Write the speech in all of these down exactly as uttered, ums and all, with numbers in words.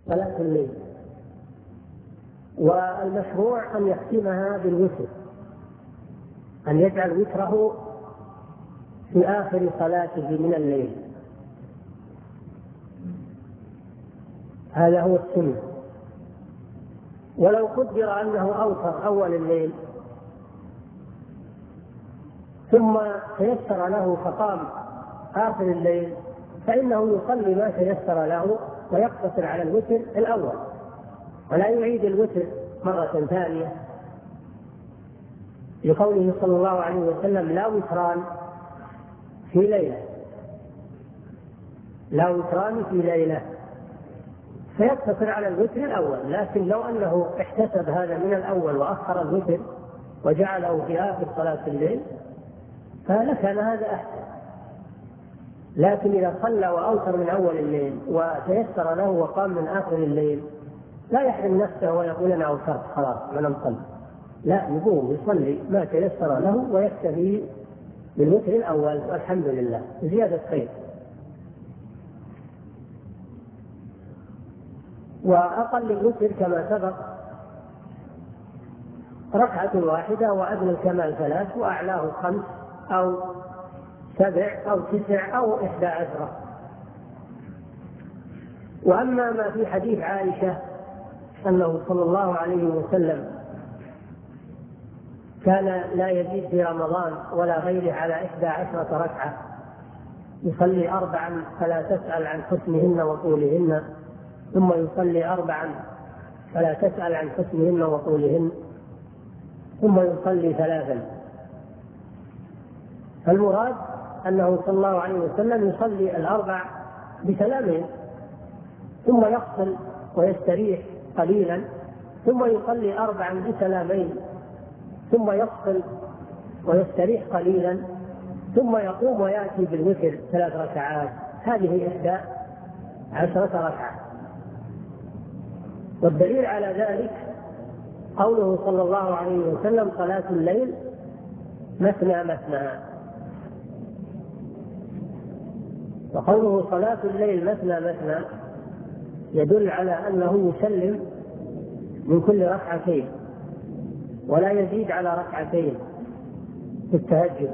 صلاة الليل. والمشروع أن يختمها بالوتر، أن يجعل وتره في آخر صلاته من الليل، هذا هو السنة. ولو قدر أنه أوتر أول الليل ثم تيسر له فقام آخر الليل فإنه يصلي ما تيسر له ويقتصر على الوتر الأول، ولا يعيد الوتر مرة ثانية، لقوله صلى الله عليه وسلم: لا وتران في ليلة، لا وتران في ليلة، فيقتصر على الوتر الأول. لكن لو أنه احتسب هذا من الأول وأخر الوتر وجعله في آخر صلاة الليل فلكان هذا أحسن. لكن إذا صلى وأوتر من أول الليل وتيسر له وقام من آخر الليل لا يحرم نفسه ويقول أنا أوترت خلاص أنا نصلي، لا، يقوم يصلي ما تيسر له ويكتفي بالوتر الأول والحمد لله، زيادة خير. وأقل الوتر كما سبق ركعة واحدة، وأدنى الكمال ثلاث، وأعلاه خمس أو سبع أو تسع أو إحدى عشرة. وأما ما في حديث عائشة أنه صلى الله عليه وسلم كان لا يزيد في رمضان ولا غيره على إحدى عشرة ركعة، يصلي أربعا فلا تسأل عن حسنهن وطولهن، ثم يصلي أربعا فلا تسأل عن حسنهن وطولهن، ثم يصلي ثلاثا. فالمراد أنه صلى الله عليه وسلم يصلي الأربع بسلامين، ثم يفصل ويستريح قليلا، ثم يصلي أربعا بسلامين، ثم يفصل ويستريح قليلا، ثم يقوم ويأتي بالوتر ثلاث ركعات، هذه إحدى عشرة ركعة. والدليل على ذلك قوله صلى الله عليه وسلم: صلاة الليل مثنى مثنى. وقوله صلاة الليل مثنى مثنى يدل على أنه يسلم من كل ركعتين ولا يزيد على ركعتين في التهجد،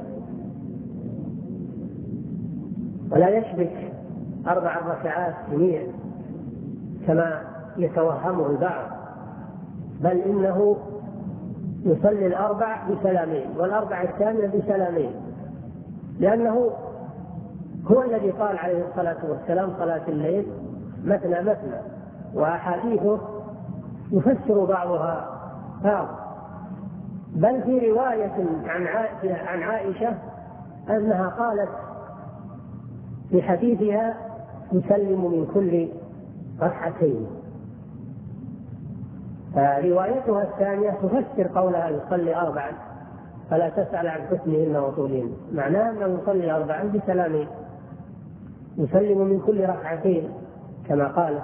ولا يشبك أربع ركعات جميع كما يتوهمه البعض، بل إنه يصلي الأربع بسلامين والأربع الثانية بسلامين، لأنه هو الذي قال عليه الصلاة والسلام: صلاة الليل مثنى مثنى. وأحاديثه يفسر بعضها بعض، بل في رواية عن عائشة أنها قالت في حديثها: يسلم من كل ركعتين. فروايتها الثانية تفسر قولها: يصلي أربعا فلا تسأل عن حسنهن وطولهن، معناه أنه يصلي أربعا بسلامين، يسلم من كل ركعتين كما قال.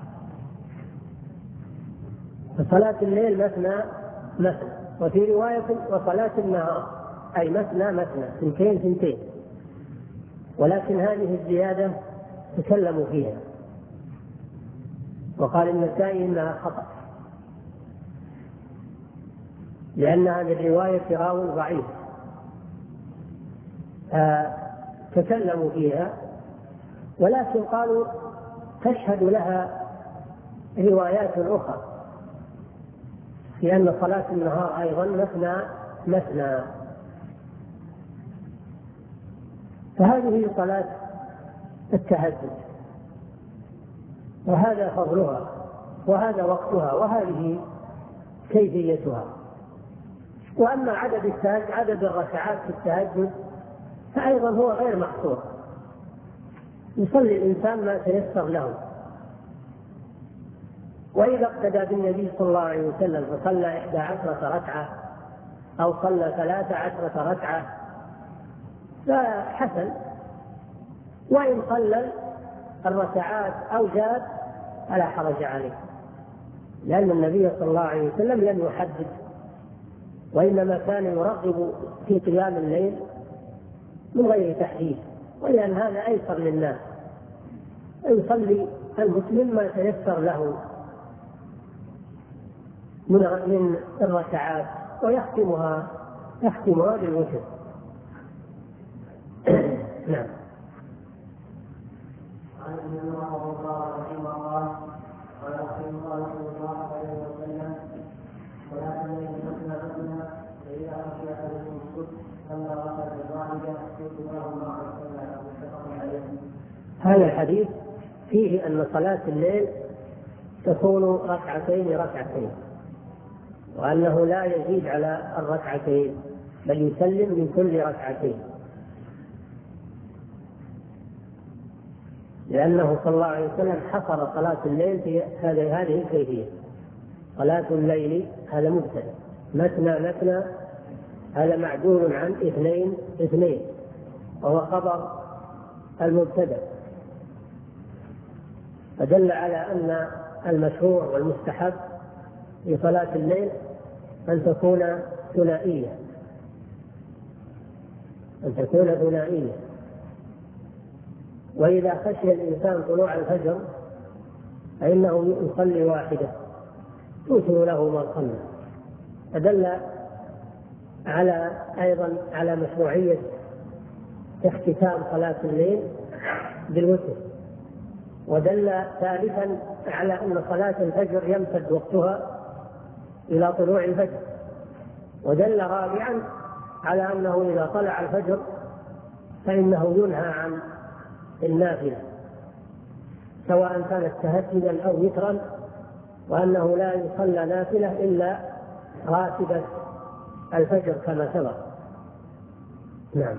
فصلاة الليل مثنى مثنى. وفي رواية: وصلاة النهار، أي مثنى مثنى، ثنتين ثنتين. ولكن هذه الزيادة تكلموا فيها، وقال النسائي إنها خطأ، لأن هذه الرواية راوي ضعيف، تكلموا فيها، ولكن قالوا تشهد لها روايات أخرى لأن صلاة النهار أيضا مثنى مثنى. فهذه صلاة التهجد، وهذا فضلها، وهذا وقتها، وهذه كيفيتها. وأما عدد التهجد، عدد الركعات في التهجد، فأيضا هو غير محصور، يصلي الإنسان ما تيسر له. وإذا اقتدى بالنبي صلى الله عليه وسلم فصلى إحدى عشرة ركعة أو صلى ثلاث عشرة ركعة فحسن، وإن قلل الركعات أو زاد فلا حرج عليه، لأن النبي صلى الله عليه وسلم لم يحدد، وإنما كان يرغب في قيام الليل من غير تحديد، ولأن هذا أيسر للناس، يصلي المسلم ما تيسر له من الركعات ويختمها يختمها بالوتر. نعم. عن ابن عمر رضي الله عنهما قال قال رسول الله صلى الله عليه وسلم ولا تميل مثنى مثنى فإذا خشي أحدكم الصبح صلى ركعة واحدة يكتب له ما صلى متفق عليه. هذا الحديث فيه أن صلاة الليل تكون ركعتين ركعتين، وأنه لا يزيد على الركعتين بل يسلم من كل ركعتين، لأنه صلى الله عليه وسلم حصر صلاة الليل في هذه هذه الكيفية. صلاة الليل هذا مبتدأ، مثنى مثنى هذا معدول عن اثنين اثنين وهو خبر المبتدأ، فدل على أن المشروع والمستحب في صلاة الليل أن تكون ثنائية أن تكون ثنائية وإذا خشي الإنسان طلوع الفجر فإنه يصلي واحدة توتر له ما صلى، فدل على أيضا على مشروعية اختتام صلاة الليل بالوتر، ودل ثالثا على أن صلاة الفجر يمتد وقتها إلى طلوع الفجر، ودل رابعا على أنه إذا طلع الفجر فإنه ينهى عن النافلة سواء كانت تهجدا أو وترا، وأنه لا يصلى نافلة إلا راتبة الفجر كما سبق. نعم.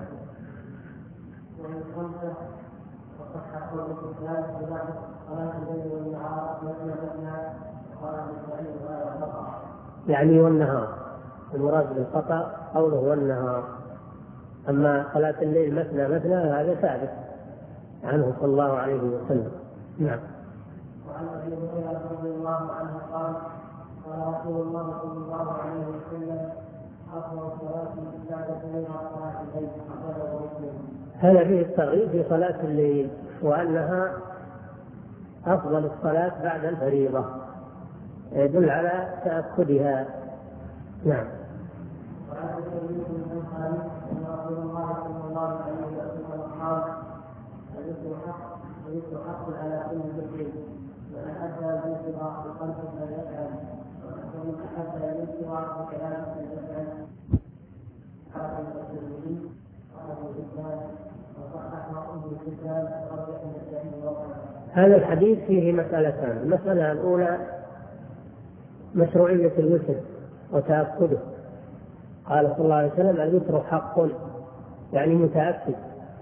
يعني والنهار، المراد بالقطع قوله والنهار، أما صلاة الليل مثنى مثنى هذا ثابت عنه صلى الله عليه وسلم. نعم. وعن ابي هريره رضي الله عنه قال قال رسول الله صلى الله عليه وسلم افضل الصلاه بعد الليل صلاه الليل اخرجه مسلم. هذا فيه الترغيب في صلاة الليل وأنها أفضل الصلاة بعد الفريضة، يدل على تأكدها. نعم. وعن ابي بن خالد ان رسول الله صلى الله عليه وسلم قال الذكر حق الذكر حق على كل ذكر ومن اتى الذكر بقلب فليفعل ومن اتى الذكر بكلام فليفعل. هذا الترمذي وابو الاسلام وصححه ابو الاسلام ورجح النسائي وقال. هذا الحديث فيه مسألتان. المسألة الأولى مشروعية الوتر وتأكده. قال صلى الله عليه وسلم الوتر حق، يعني متأكد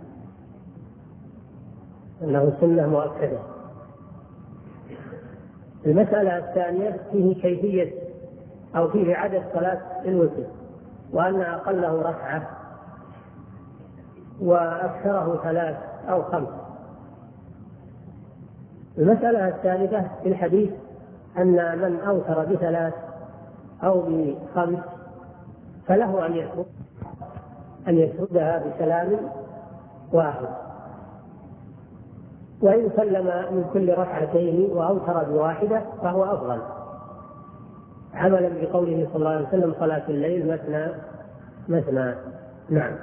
أنه سنة مؤكدة. المسألة الثانية فيه كيفية أو فيه عدد صلاة الوتر، وأن أقله ركعة وأكثره ثلاث أو خمس. المسألة الثالثة في الحديث أن من أوتر بثلاث أو بخمس فله أن يسرد أن يسردها بسلام واحد، وإن سلم من كل ركعتين وأوتر بواحدة فهو أفضل، عملا بقوله صلى الله عليه وسلم صلاة الليل مثنى مثنى. نعم.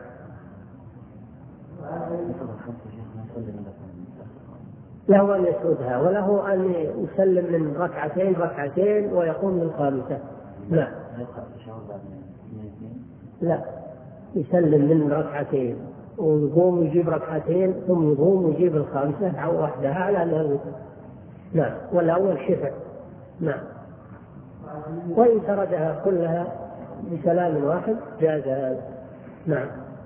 له أن يسردها وله أن يسلم من ركعتين ركعتين ويقوم من الخامسة. لا لا يسلم من ركعتين ويقوم يجيب ركعتين ثم يقوم ويجيب الخامسة أو وحدها على أنها الوتر. نعم. والأول شفع. نعم. وإن سردها كلها بسلام واحد جاز هذا. نعم.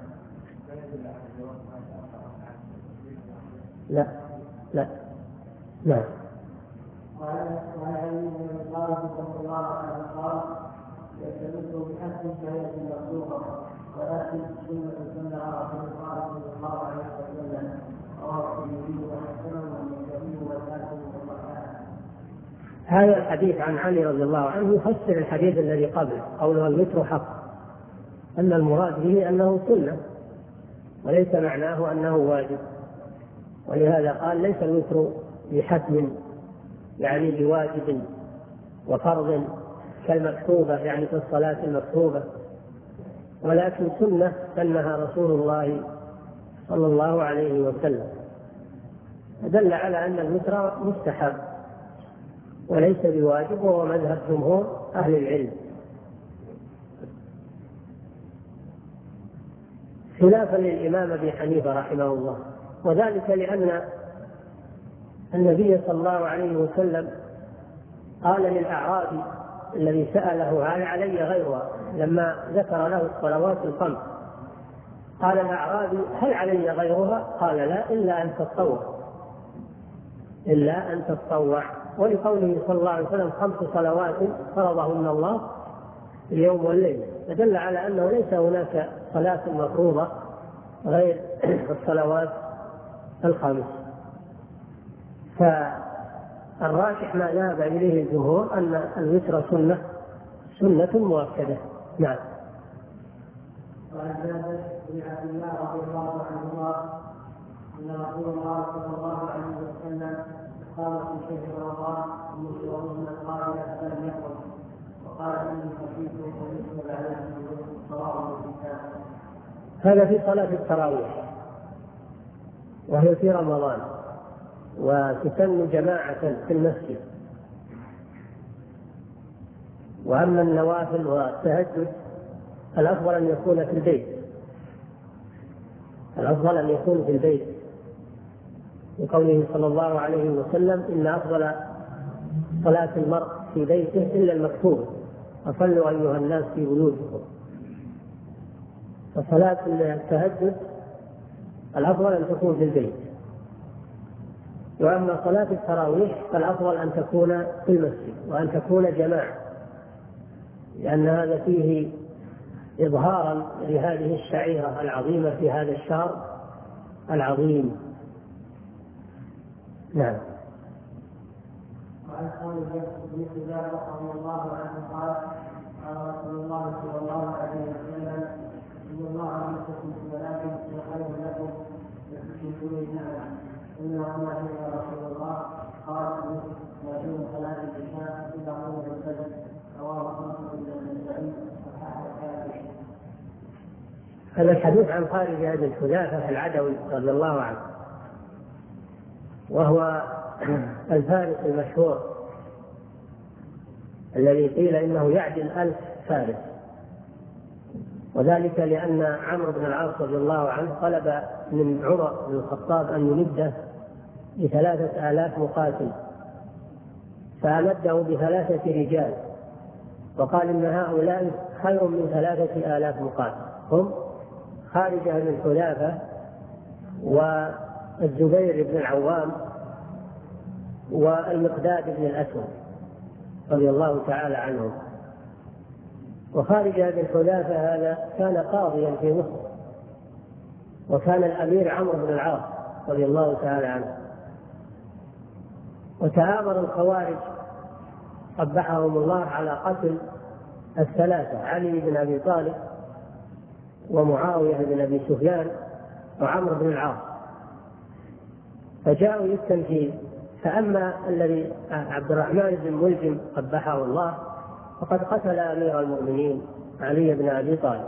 لا لا لا. وعن علي بن طالب صلى الله عليه وسلم قال يستمد بحسب شهية مخلوقة ولكن سنة سنة رسول الله صلى الله عليه وسلم رواه الترمذي وحسنه والنسائي والحاكم والصحاح. هذا الحديث عن علي رضي الله عنه يفسر الحديث الذي قبله قوله الوتر حق، أن المراد به أنه سنة وليس معناه أنه واجب، ولهذا قال ليس الوتر بحتم يعني بواجب وفرض كالمكتوبة يعني في الصلاة المكتوبة، ولكن سنة سنها رسول الله صلى الله عليه وسلم، دل على أن الوتر مستحب وليس بواجب، وهو مذهب جمهور أهل العلم، خلافا للإمام أبي حنيفة رحمه الله. وذلك لأن النبي صلى الله عليه وسلم قال للأعرابي الذي سأله هل علي غيرها لما ذكر له الصلوات الخمس، قال الأعرابي هل علي غيرها؟ قال لا إلا أن تتطوع إلا أن تتطوع ولقوله صلى الله عليه وسلم خمس صلوات فرضهن الله اليوم والليل، فدل على أنه ليس هناك صلاة مفروضة غير الصلوات الخمس. فالراجح ما ذهب إليه الجمهور أن الوتر سنة سنة مؤكدة. نعم. وعن جابر بن عبد الله رضي الله عنهما أن رسول الله صلى الله عليه وسلم قال في شهر رمضان يشربون القارئة فلم يقل، وقال إني خشيت أن يكتب عليهم صلاة الكتاب. هذا في صلاة التراويح وهي في رمضان، وتسن جماعة في المسجد. وأما النوافل والتهجد الأفضل أن يكون في البيت، الأفضل أن يكون في البيت، لقوله صلى الله عليه وسلم إن أفضل صلاة المرء في بيته إلا المكتوبة، فصلوا أيها الناس في بيوتكم. فصلاة التهجد الأفضل أن تكون في البيت. وأما صلاة التراويح فالأفضل أن تكون في المسجد وأن تكون جماعة، لأن هذا فيه إظهارا لهذه الشعيرة العظيمة في هذا الشهر العظيم. نعم. وعن خالد بن حذافة رضي الله عنه قال قال رسول الله صلى الله عليه وسلم إن الله أمركم بثلاث وخير لكم تشركون النعم إنه ما هي رسول الله قال وإن صلاة العشاء إلى غروب الفجر رواه مسلم بن النسائي وصححه الحاكم. هذا الحديث عن خالد بن حذافة العدوي رضي الله عنه، وهو الفارس المشهور الذي قيل إنه يعدل ألف فارس، وذلك لأن عمرو بن العاص رضي الله عنه طلب من عمر بن الخطاب أن يمده بثلاثة آلاف مقاتل، فأمده بثلاثة رجال، وقال إن هؤلاء خير من ثلاثة آلاف مقاتل، هم خارجة بن حذافة والزبير بن العوام والمقداد بن الأسود رضي الله تعالى عنهم. وخارجة بن حذافة هذا كان قاضيا في مصر، وكان الأمير عمرو بن العاص رضي الله تعالى عنه. وتآمر الخوارج قبحهم الله على قتل الثلاثة، علي بن أبي طالب ومعاوية بن أبي سفيان وعمرو بن العاص، فجاءوا للتنفيذ. فأما الذي عبد الرحمن بن ملجم قبحه الله فقد قتل أمير المؤمنين علي بن أبي طالب.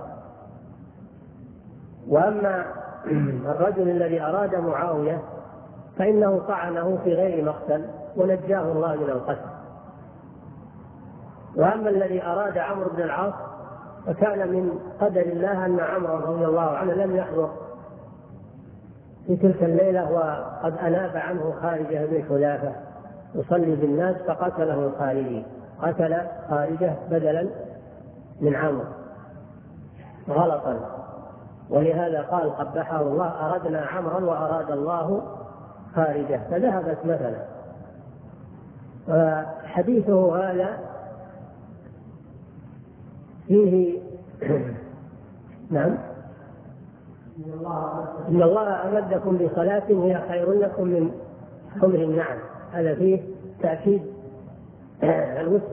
وأما الرجل الذي أراد معاوية فإنه طعنه في غير مقتل ونجاه الله من القتل. وأما الذي أراد عمرو بن العاص فكان من قدر الله أن عمرو رضي الله عنه لم يحضر في تلك الليلة، وقد أناب عنه خارجة بن حذافة يصلي بالناس فقتله الخارجي، قتل خارجة بدلا من عمرو غلطا، ولهذا قال قبحه الله أردنا عمرا وأراد الله خارجة، فذهبت مثلا. حديثه هذا فيه نعم إن الله أمدكم بصلاة هي خير لكم من حمر النعم، هذا فيه تأكيد الوتر،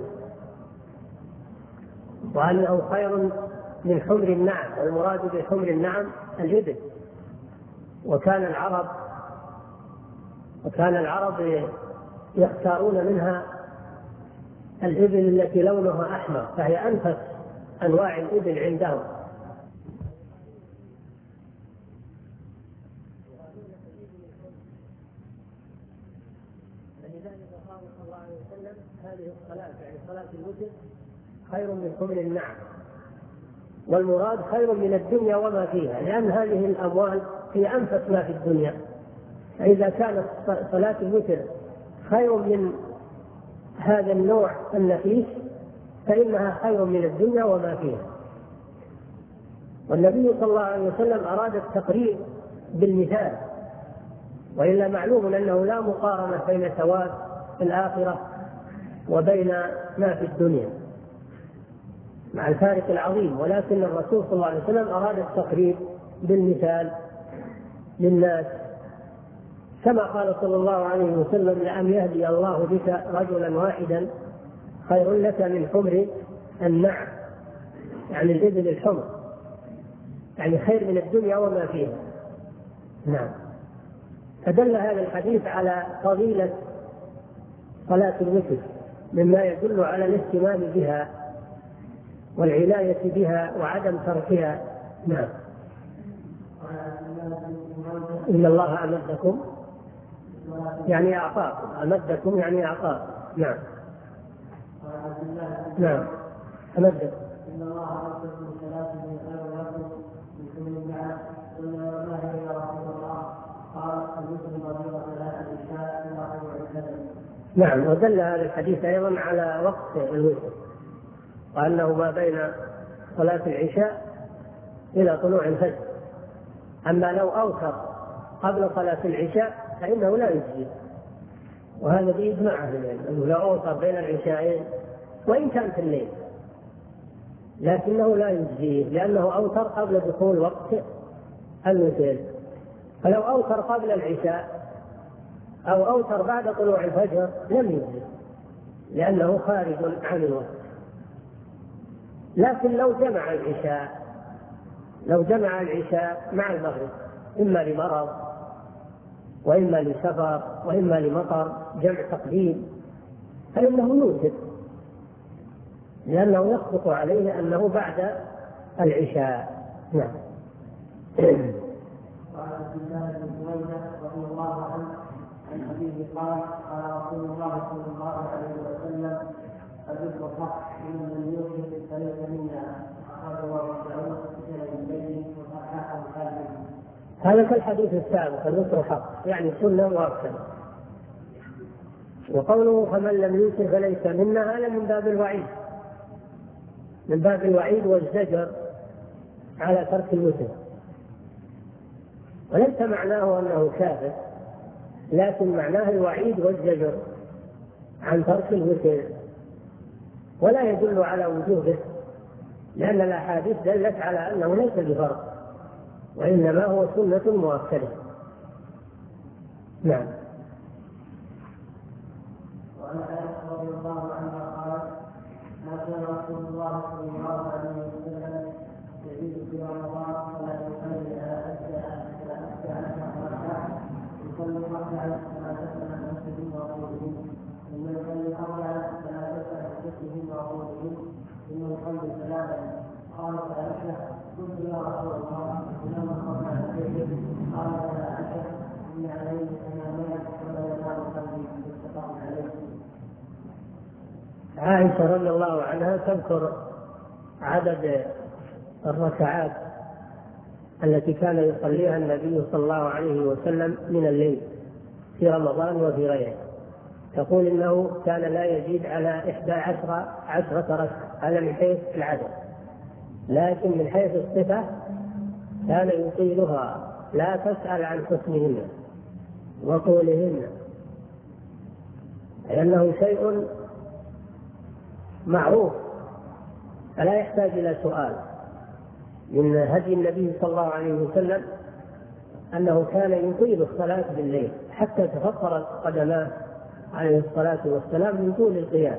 وأنه خير من حمر النعم، والمراد بحمر النعم الإبل. وكان العرب وكان العرب يختارون منها الإبل التي لونها أحمر، فهي أنفس أنواع الإبل عندهم. فلذلك قال صلى الله عليه وسلم هذه الصلاة يعني صلاة الوتر خير من حمر النعم، والمراد خير من الدنيا وما فيها، لأن هذه الأموال هي أنفس ما في الدنيا. فإذا كانت صلاة الوتر خير من هذا النوع النفيس فإنها خير من الدنيا وما فيها. والنبي صلى الله عليه وسلم أراد التقريب بالمثال، وإلا معلوم أنه لا مقارنة بين ثواب الآخرة وبين ما في الدنيا مع الفارق العظيم، ولكن الرسول صلى الله عليه وسلم أراد التقريب بالمثال للناس، كما قال صلى الله عليه وسلم لأن يهدي الله بك رجلا واحدا خير لك من حمر النعم، يعني الإبل الحمر، يعني خير من الدنيا وما فيها. نعم. فدل هذا الحديث على فضيلة صلاة الوتر مما يدل على الاهتمام بها والعناية بها وعدم تركها. نعم. إن الله أمدكم يعني أعطاكم، أمدكم يعني أعطاكم. نعم. نعم أمدكم. إن الله أمدكم ثلاثة من خير لكم من كل النعم. قلنا وما هي يا رسول الله؟ قال المسلم رضي ثلاثة العشاء إلى ربع الفجر. نعم. ودل هذا الحديث أيضا على وقت الوتر، وأنه ما بين صلاة العشاء إلى طلوع الفجر. أما لو أوتر قبل صلاة العشاء فإنه لا يجزي، وهذا بإجماع أهل العلم أنه لو أوتر بين العشاءين وإن كان في الليل لكنه لا يجزي، لأنه أوتر قبل دخول وقت الوتر. فلو أوتر قبل العشاء أو أوتر بعد طلوع الفجر لم يجزي، لأنه خارج عن الوقت. لكن لو جمع العشاء لو جمع العشاء مع المغرب إما لمرض وإما لسفر وإما لمطر جمع تقديم فإنه يوتر، لأنه يخطط عليه أنه بعد العشاء. نعم. وعن عبد الله بن بريدة رضي الله عنه عن أبيه قال قال رسول الله صلى الله عليه وسلم الرزق الحق من لم يوتر فليس منا. أخرجه أبو داود في الليل وصححه الحاكم. هذا كالحديث السابق الوتر حق يعني سنة مؤكدة. وقوله فمن لم يوتر فليس منا هذا من باب الوعيد من باب الوعيد والزجر على ترك الوتر، وليس معناه أنه كافر، لكن معناه الوعيد والزجر عن ترك الوتر، ولا يدل على وجوبه، لأن الأحاديث دلت على أنه ليس بفرض وإنما هو سنة مؤكدة. نعم. وعن عائشة رضي الله عنها قالت ما كان رسول الله صلى الله عليه وسلم يزيد في رمضان ولا يصلي على أشياء يصلي ركعة كما تسأل عن نفسه وقوله ثم يصلي أربعة كما تسأل عن نفسه وقوله ثم يصلي ثلاثا. قال فعائشة قلت يا رسول الله إنما صلى عليه قال يا عائشة إن عليه إمامان ولا يزال قلبي متفق عليه. عائشة رضي الله عنها تذكر عدد الركعات التي كان يصليها النبي صلى الله عليه وسلم من الليل في رمضان وفي غيره. تقول إنه كان لا يزيد على إحدى عشر عشرة ركعة، هذا من حيث العدد، لكن من حيث الصفة كان يطيلها، لا تسأل عن حسنهن وطولهن، لأنه شيء معروف فلا يحتاج إلى سؤال. من هدي النبي صلى الله عليه وسلم أنه كان يطيل الصلاة بالليل حتى تفطرت قدماه عليه الصلاة والسلام من طول القيام.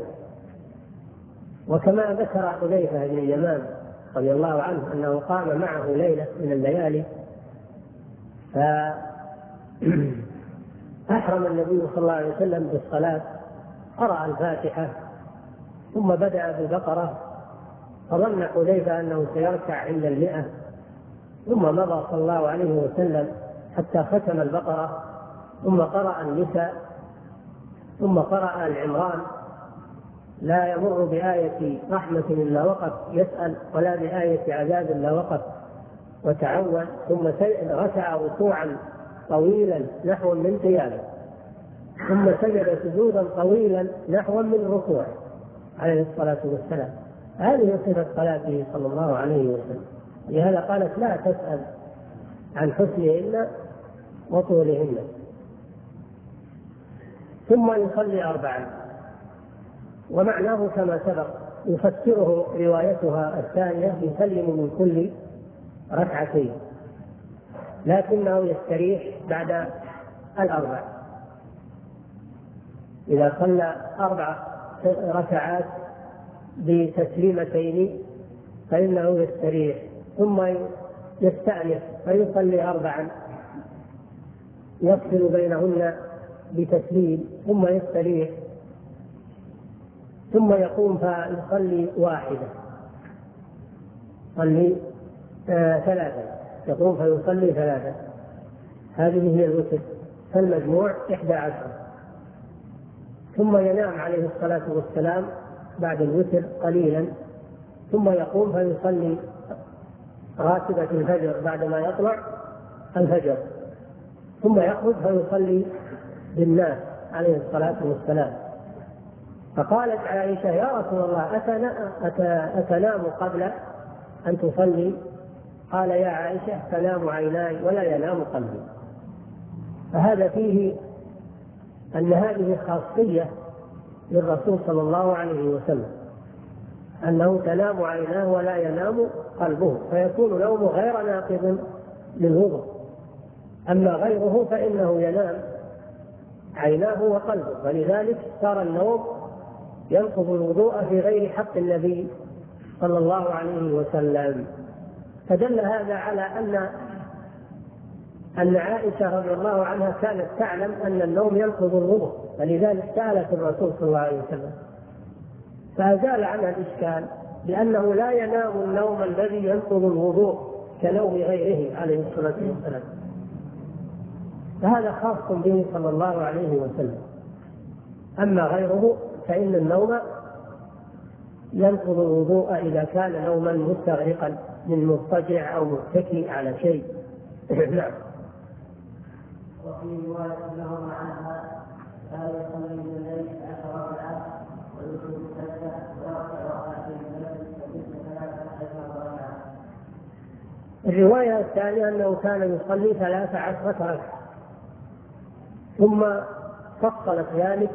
وكما ذكر حذيفة بن اليمان رضي الله عنه أنه قام معه ليلة من الليالي أحرم النبي صلى الله عليه وسلم بالصلاة، قرأ الفاتحة ثم بدأ بالبقرة، فظن حذيفة أنه سيركع عند المئة، ثم مضى صلى الله عليه وسلم حتى ختم البقرة، ثم قرأ النساء، ثم قرأ العمران، لا يمر بآية رحمة إلا وقف يسأل، ولا بآية عذاب إلا وقف وتعود، ثم ركع ركوعا طويلا نحو من قيامه، ثم سجد سجودا طويلا نحو من الركوع عليه الصلاة والسلام. هذه صفة صلاته صلى الله عليه وسلم، لهذا قالت لا تسأل عن حسنهن وطولهن. ثم يصلي أربعا، ومعناه كما سبق، يفسره روايتها الثانية يسلم من كل ركعتين، لكنه يستريح بعد الأربع. إذا صلى أربع ركعات بتسليمتين فإنه يستريح، ثم يستأنف فيصلي أربعا يفصل بينهن بتسليم، ثم يستريح، ثم يقوم فيصلي واحدة، يصلي آه ثلاثة، يقوم فيصلي ثلاثة. هذه هي الوتر، فالمجموع إحدى عشر. ثم ينام عليه الصلاة والسلام بعد الوتر قليلا، ثم يقوم فيصلي راتبة الفجر بعدما يطلع الفجر، ثم يخرج فيصلي بالناس عليه الصلاة والسلام. فقالت عائشة يا رسول الله أتنام قبل أن تصلي؟ قال يا عائشة تنام عيناي ولا ينام قلبي. فهذا فيه أن هذه خاصية للرسول صلى الله عليه وسلم، أنه تنام عيناه ولا ينام قلبه، فيكون نومه غير ناقض للوضوء. أما غيره فإنه ينام عيناه وقلبه، ولذلك صار النوم ينقض الوضوء في غير حق النبي صلى الله عليه وسلم. فدل هذا على أن أن عائشة رضي الله عنها كانت تعلم أن النوم ينقض الوضوء، فلذلك سألت الرسول صلى الله عليه وسلم، فأزال عنها الإشكال بأنه لا ينام النوم الذي ينقض الوضوء كنوم غيره عليه الصلاة والسلام، فهذا خاص به صلى الله عليه وسلم. أما غيره فإن النوم ينقض الوضوء إذا كان نوما مستغرقا من مضطجع أو متكئ على شيء. نعم. وفي رواية لهما عنها لا يصلي من الليل عشر ركعات ويصلي السجدة ويركع ركعتين من الليل فتلك ثلاث عشر ركعة. الرواية الثانية أنه كان يصلي ثلاث عشرة ركعة، ثم فصلت ذلك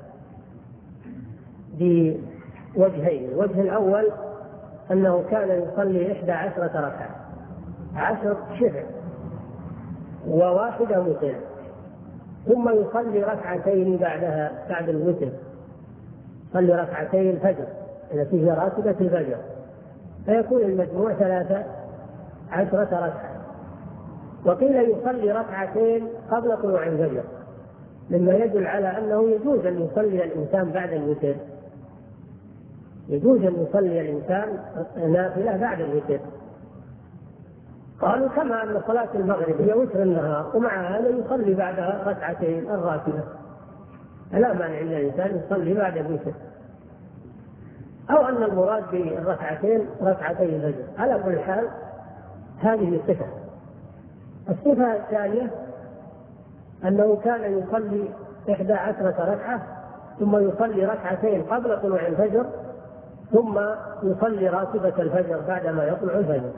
بوجهين. الوجه الأول أنه كان يصلي إحدى عشرة ركعة، عشر شفع وواحدة وتر، ثم يصلي ركعتين بعدها بعد الوتر، يصلي ركعتين الفجر التي هي راتبة الفجر، فيكون المجموع ثلاثة عشرة ركعة. وقيل يصلي ركعتين قبل طلوع الفجر، مما يدل على أنه يجوز أن يصلي الإنسان بعد الوتر، يجوز أن يصلي الإنسان نافلة بعد الوتر. قالوا كما أن صلاة المغرب هي وتر النهار، ومع هذا يصلي بعدها ركعتين الراتبة، فلا مانع أن الإنسان يصلي بعد الوتر، أو أن المراد بالركعتين ركعتي الفجر. على كل حال هذه صفة. الصفة الثانية أنه كان يصلي إحدى عشرة ركعة، ثم يصلي ركعتين قبل طلوع الفجر، ثم يصلي راتبة الفجر بعدما يطلع الفجر.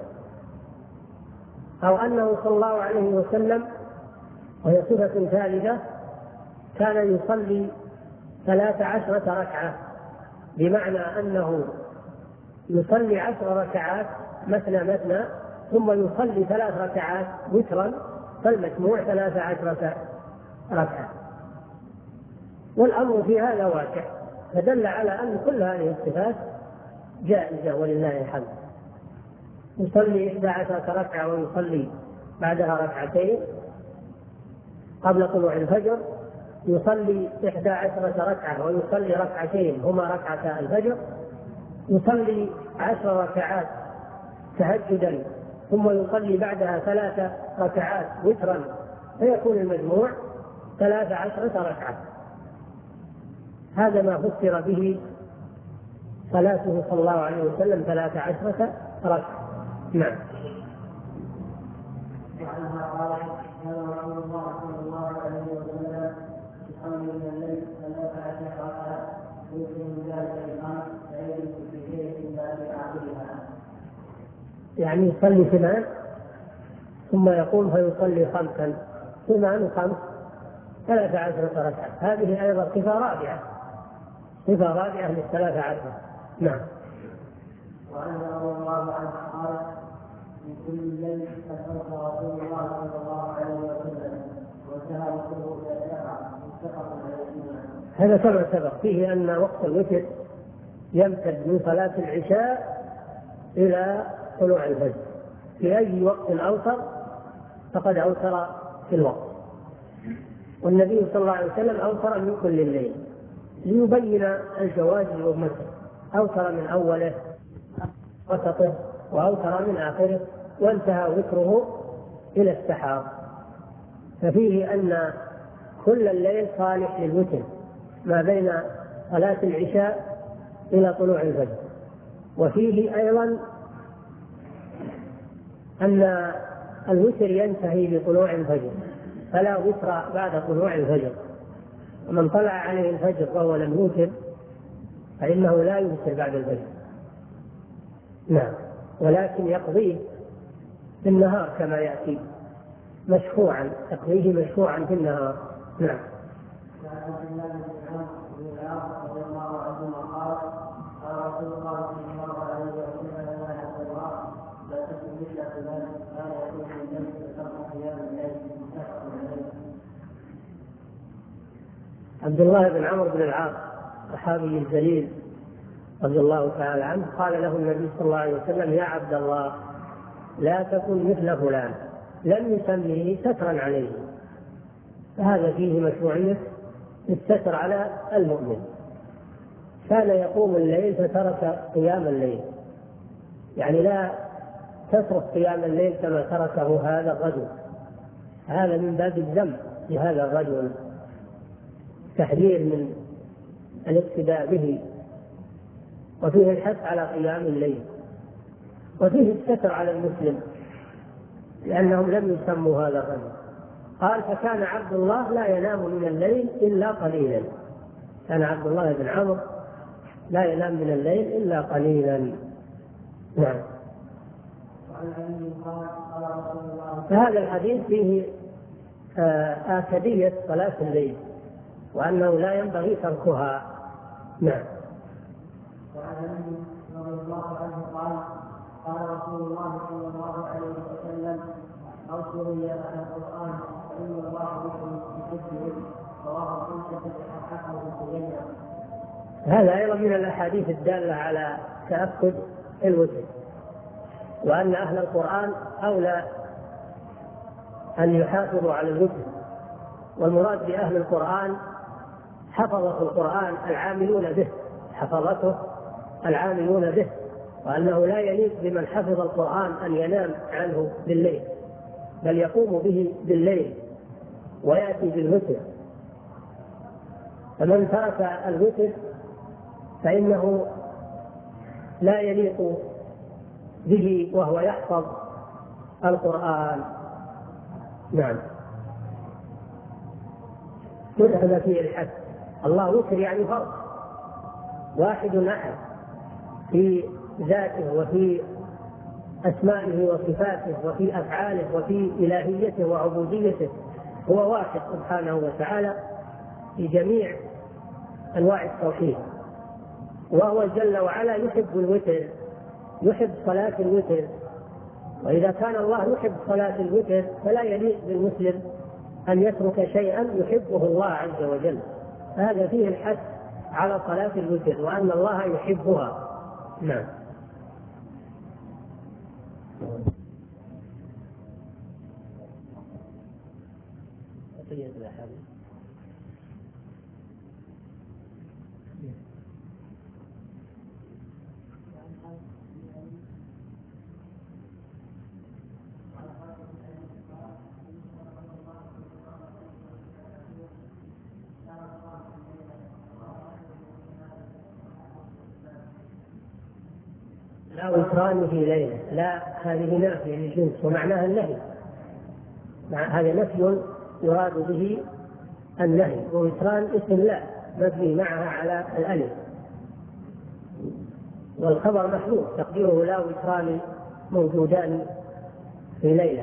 أو أنه صلى الله عليه وسلم، وهي صفة ثالثة، كان يصلي ثلاث عشرة ركعة، بمعنى أنه يصلي عشر ركعات مثنى مثنى، ثم يصلي ثلاث ركعات وترا، فالمجموع ثلاث عشرة ركعة. والأمر في هذا واسع، فدل على أن كل هذه الصفات جائزة ولله الحمد. يصلي إحدى عشرة ركعة ويصلي بعدها ركعتين قبل طلوع الفجر، يصلي إحدى عشرة ركعة ويصلي ركعتين هما ركعتا الفجر، يصلي عشر ركعات تهجدا ثم يصلي بعدها ثلاث ركعات وترا، فيكون المجموع ثلاث عشرة ركعة. هذا ما فسر به صلاته صلى الله عليه وسلم ثلاث عشرة ركعة. نعم. وعنها قال كان رسول الله صلى الله عليه وسلم يصلي من الليل ثلاث عشرة ركعة ويكون ذلك الإمام لا يجلس في شيء إلا في آخرها. يعني يصلي ثمان ثم يقوم فيصلي خمسا، ثمان وخمس ثلاث عشرة ركعة. هذه أيضا صفة رابعة، صفة رابعة للثلاث عشرة. نعم. وعنه رضي الله عنه قال من كل الليل أدرك رسول الله صلى الله عليه وسلم وانتهى وقته إلى ساعة متفق عليه. هذا كما سبق فيه أن وقت الوتر يمتد من صلاة العشاء إلى طلوع الفجر، في أي وقت أوتر فقد أوتر في الوقت. والنبي صلى الله عليه وسلم أوتر من كل الليل ليبين الجواز لأمته، أوتر من أوله وسطه وأوتر من آخره، وانتهى وتره إلى السحاب. ففيه أن كل الليل صالح للوتر ما بين صلاة العشاء إلى طلوع الفجر. وفيه أيضا أن الوتر ينتهي بطلوع الفجر، فلا وتر بعد طلوع الفجر. ومن طلع عليه الفجر وهو لم يوتر فإنه لا يوتر بعد الفجر. نعم. ولكن يقضيه في النهار كما يأتي مشفوعا، يقضيه مشفوعا في النهار. نعم. عبد الله بن عمرو بن العاص صحابي الجليل رضي الله تعالى عنه قال له النبي صلى الله عليه وسلم: يا عبد الله لا تكن مثل فلان، لم يسميه سترا عليه. فهذا فيه مشروعية الستر على المؤمن. كان يقوم الليل فترك قيام الليل، يعني لا تترك قيام الليل كما تركه هذا الرجل، هذا من باب الذم لهذا الرجل، تحذير من الاقتداء به، وفيه الحث على قيام الليل، وفيه الستر على المسلم لأنهم لم يسموا هذا الرجل. قال: فكان عبد الله لا ينام من الليل إلا قليلا. كان عبد الله بن عمرو لا ينام من الليل إلا قليلا. نعم. فهذا الحديث فيه آكدية صلاة الليل وأنه لا ينبغي تركها. نعم. وعن علي رضي الله عنه قال: قال رسول الله صلى الله عليه وسلم: أوصوا لي على القرآن فإن الله بكم بحفظه رواه خمسة صححه ابن. هذا أيضا من الأحاديث الدالة على تأكد الوتر، وأن أهل القرآن أولى أن يحافظوا على الوتر. والمراد بأهل القرآن حفظة القرآن العاملون به، حفظته العاملون به، وأنه لا يليق بمن حفظ القرآن أن ينام عنه بالليل، بل يقوم به بالليل ويأتي بالوتر. فمن ترك الوتر فإنه لا يليق به وهو يحفظ القرآن. نعم. هذا فيه الحد. الله وتر يعني فرد واحد أحد في ذاته وفي أسمائه وصفاته وفي أفعاله وفي إلهيته وعبوديته، هو واحد سبحانه وتعالى في جميع أنواع التوحيد، وهو جل وعلا يحب الوتر، يحب صلاة الوتر. وإذا كان الله يحب صلاة الوتر فلا يليق بالمسلم أن يترك شيئا يحبه الله عز وجل. هذا فيه الحث على صلاة الوتر وأن الله يحبها. نعم. لا وتران في ليلة، لا هذه نافية للجنس ومعناها النهي، هذا نفي يراد به النهي، ووتران اسم لا مبني معها على الألف، والخبر محذوف تقديره لا وتران موجودان في ليلة،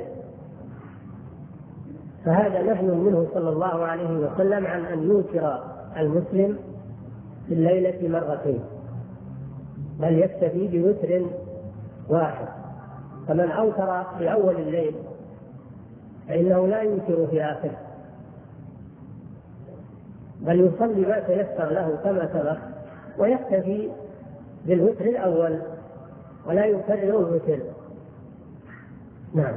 فهذا نهي منه صلى الله عليه وسلم عن أن يوتر المسلم في الليلة مرتين، بل يكتفي بوتر واحد. فمن أوتر في أول الليل فإنه لا يوتر في آخره، بل يصلي ما تيسر له كما سبق، ويكتفي بالوتر الأول ولا يكرر الوتر. نعم.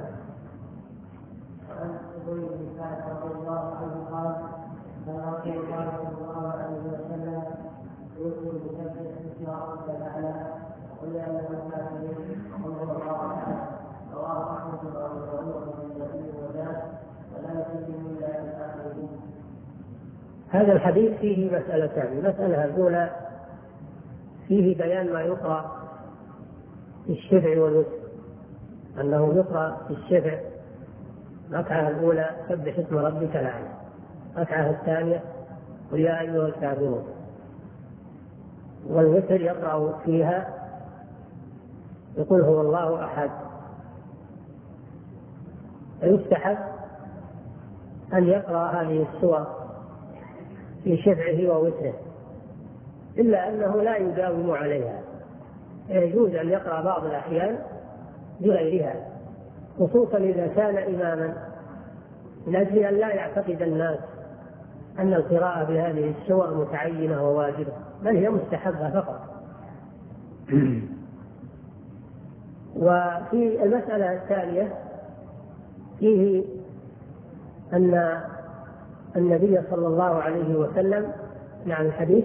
هذا الحديث فيه مسألتان. المسألة الأولى فيه بيان ما يقرأ في الشفع والوتر، أنه يقرأ في الشفع الركعة الأولى سبح اسم ربك الأعلى، الركعة الثانية قل يا أيها الكافرون، والوتر يقرأ فيها يقول هو الله أحد. فيستحب أن يقرأ هذه السور في شفعه ووتره، إلا أنه لا يداوم عليها، يجوز أن يقرأ بعض الأحيان بغيرها، خصوصا إذا كان إماما، من أجل أن لا يعتقد الناس أن القراءة بهذه السور متعينة وواجبة، بل هي مستحبة فقط. وفي المسألة الثانية فيه أن النبي صلى الله عليه وسلم نعم الحديث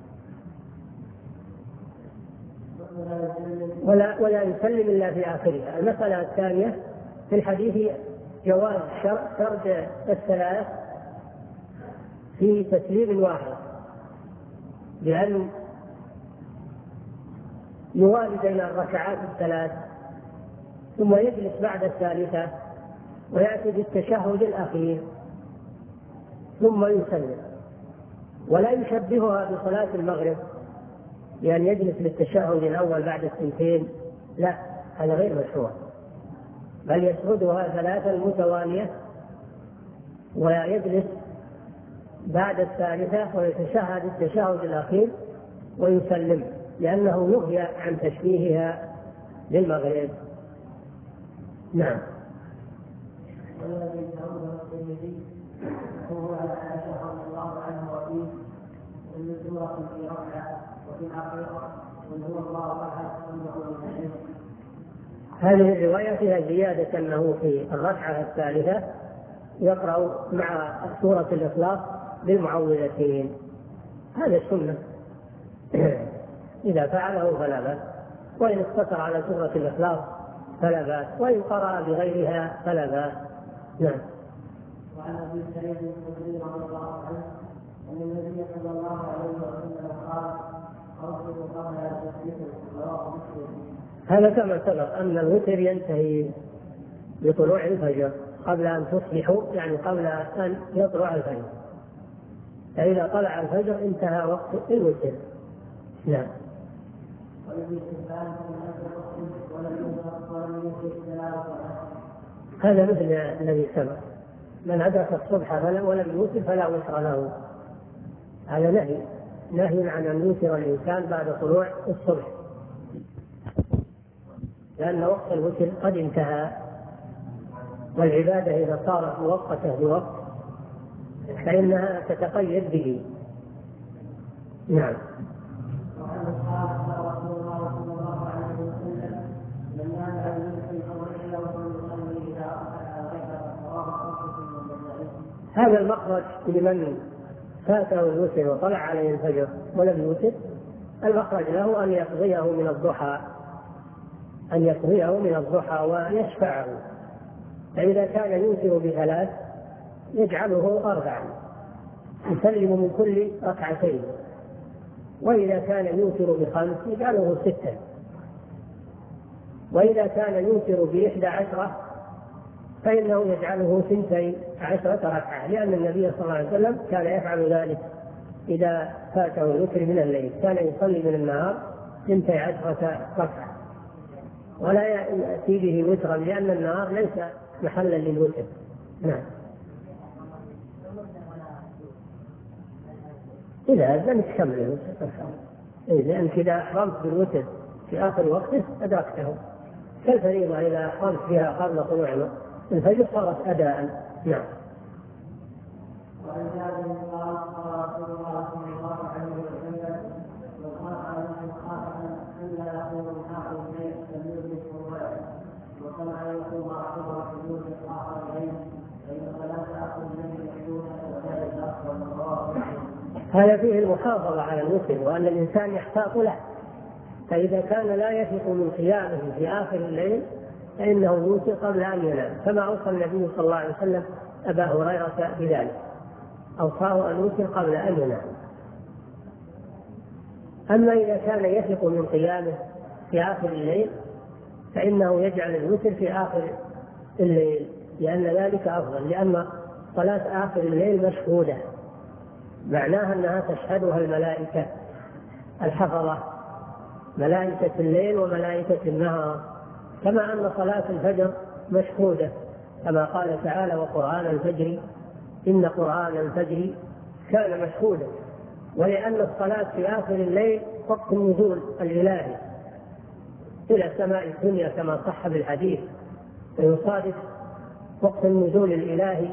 ولا ولا يسلم إلا في آخرها. المسألة الثانية في الحديث جواز سرد الثلاث في تسليم واحد، بأن يوالي بين الركعات الثلاث ثم يجلس بعد الثالثة ويأتي بالتشهد الأخير ثم يسلم، ولا يشبهها بصلاة المغرب يعني يجلس للتشهد الأول بعد الثنتين، لا هذا غير مشروع، بل يسردها ثلاثا متوالية ويجلس بعد الثالثة ويتشهد التشهد الأخير ويسلم، لأنه نهي عن تشبيهها للمغرب. نعم. والذي تعوده الترمذي هو على عائشة رضي الله عنها وفيه من سورة في ركعة وفي الآخرة قل هو الله أحد انه من العلم. هذه الرواية فيها زيادة أنه في الركعة الثالثة يقرأ مع سورة الإخلاص بالمعوذتين، هذا السنة إذا فعله فلا بأس، وإن اقتصر على سورة الإخلاص فلا بأس، وإن قرأ بغيرها فلا بأس. نعم. وعن ابي سعيد الخدري رضي الله عنه ان النبي صلى الله عليه وسلم قال اوصوا قبل ان تصبحوا رواه مسلم. هذا كما سبق أن الوتر ينتهي بطلوع الفجر، قبل أن تصبحوا يعني قبل أن يطلع الفجر، فإذا طلع الفجر انتهى وقت الوتر. نعم. هذا مثل الذي سبق، من أدرك الصبح ولم يوتر فلا وتر له، هذا نهي نهي عن أن يوتر الإنسان بعد طلوع الصبح، لأن وقت الوتر قد انتهى، والعبادة إذا صارت مؤقتة بوقت فإنها تتقيد به. نعم. هذا المخرج لمن فاته الوتر وطلع عليه الفجر ولم يوتر، المخرج له أن يقضيه من الضحى أن يقضيه من الضحى ويشفعه، فإذا كان يوتر بثلاث يجعله أربعا يسلم من كل ركعتين، وإذا كان يوتر بخمس يجعله ستا، وإذا كان يوتر بإحدى عشرة فإنه يجعله ثنتي عشرة ركعة، لأن النبي صلى الله عليه وسلم كان يفعل ذلك إذا فاته الوتر من الليل، كان يصلي من النهار ثنتي عشرة ركعة ولا يأتي به وترا، لأن النهار ليس محلا للوتر. نعم. إذا أذن تكمله، لأنك إذا أحرمت بالوتر في آخر وقته أدركته، كالفريضة إذا أحرمت بها قبل طلوع الفجر صارت أداء. نعم. وعن جابر قال قال رسول الله صلى الله عليه وسلم: لو خاف عليكم خافة ألا يقول الحاكم الليل فليدرك الوعد، وكما يقول أعتبر حدود آخر الليل فإن فلا تأخذ الليل يكون كذلك أكثر من رواه. هذا فيه المحافظة على الوتر، وأن الإنسان يحتاط له، فإذا كان لا يثق من قيامه في آخر الليل فإنه يوتر قبل أن ينام، كما أوصى النبي صلى الله عليه وسلم أبا هريرة بذلك، أوصاه أن يوتر قبل أن ينام. أما إذا كان يثق من قيامه في آخر الليل فإنه يجعل الوتر في آخر الليل، لأن ذلك أفضل، لأن صلاة آخر الليل مشهودة، معناها أنها تشهدها الملائكة الحفظة، ملائكة الليل وملائكة النهار، كما أن صلاة الفجر مشهودة، كما قال تعالى: وقرآن الفجر إن قرآن الفجر كان مشهودا. ولأن الصلاة في آخر الليل وقت النزول الإلهي إلى سماء الدنيا كما صح بالحديث، ويصادف وقت النزول الإلهي،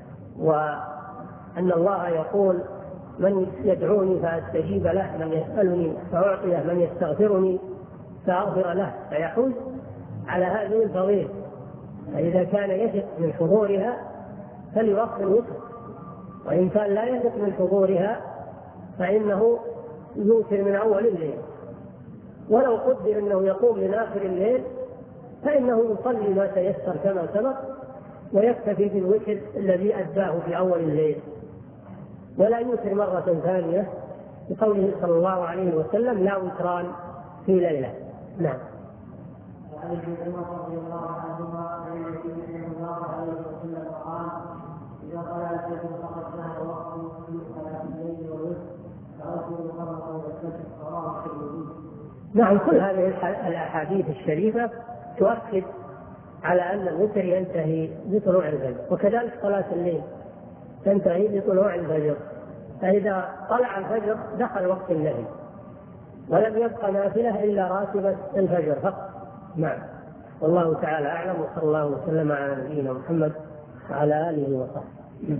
وأن الله يقول: من يدعوني فأستجيب له، من يسألني فأعطيه، من يستغفرني فأغفر له، فيحوز على هذه الفضيلة. فإذا كان يثق من حضورها فليوقت الوتر، وإن كان لا يثق من حضورها فإنه يوتر من أول الليل، ولو قدر أنه يقوم من آخر الليل فإنه يصلي ما تيسر كما سبق، ويكتفي بالوتر الذي أداه في أول الليل، ولا يوتر مرة ثانية، بقوله صلى الله عليه وسلم: لا وتران في ليلة. نعم. وعن ابن عمر رضي الله عنهما عن النبي صلى الله عليه وسلم قال: إذا قال الفجر فقد ذهب وقت في صلاة الليل والوتر فأرجو القمر والفجر رواه الترمذي. نعم، كل هذه الأحاديث الشريفة تؤكد على أن الوتر ينتهي بطلوع الفجر، وكذلك صلاة الليل تنتهي بطلوع الفجر، فإذا طلع الفجر دخل وقت الليل ولم يبقى نافلة إلا راتبة الفجر فقط. نعم. والله تعالى أعلم، وصلى الله وسلم على نبينا محمد وعلى آله وصحبه.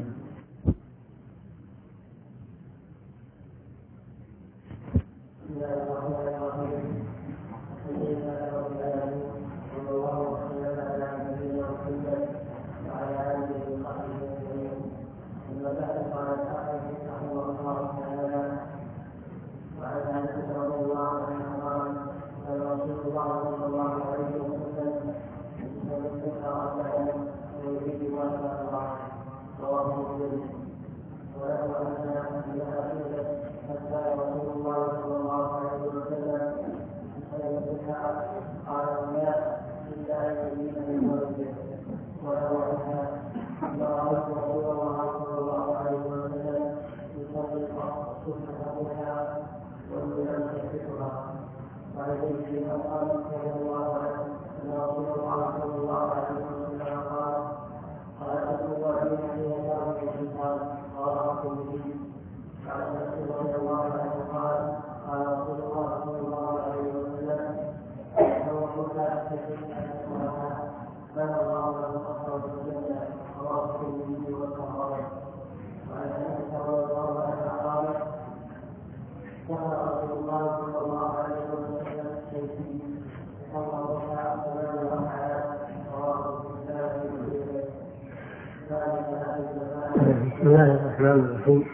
بسم الله الرحمن الرحيم.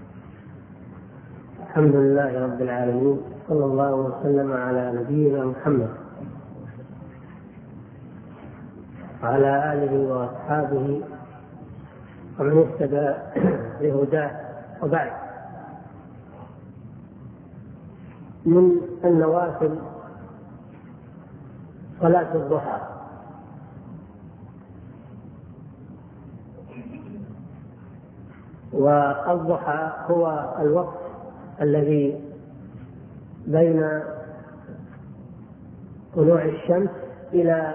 الحمد لله رب العالمين، صلى الله وسلم على نبينا محمد وعلى آله وأصحابه ومن اهتدى بهداه. وبعد، من النوافل صلاة الضحى. والضحى هو الوقت الذي بين طلوع الشمس إلى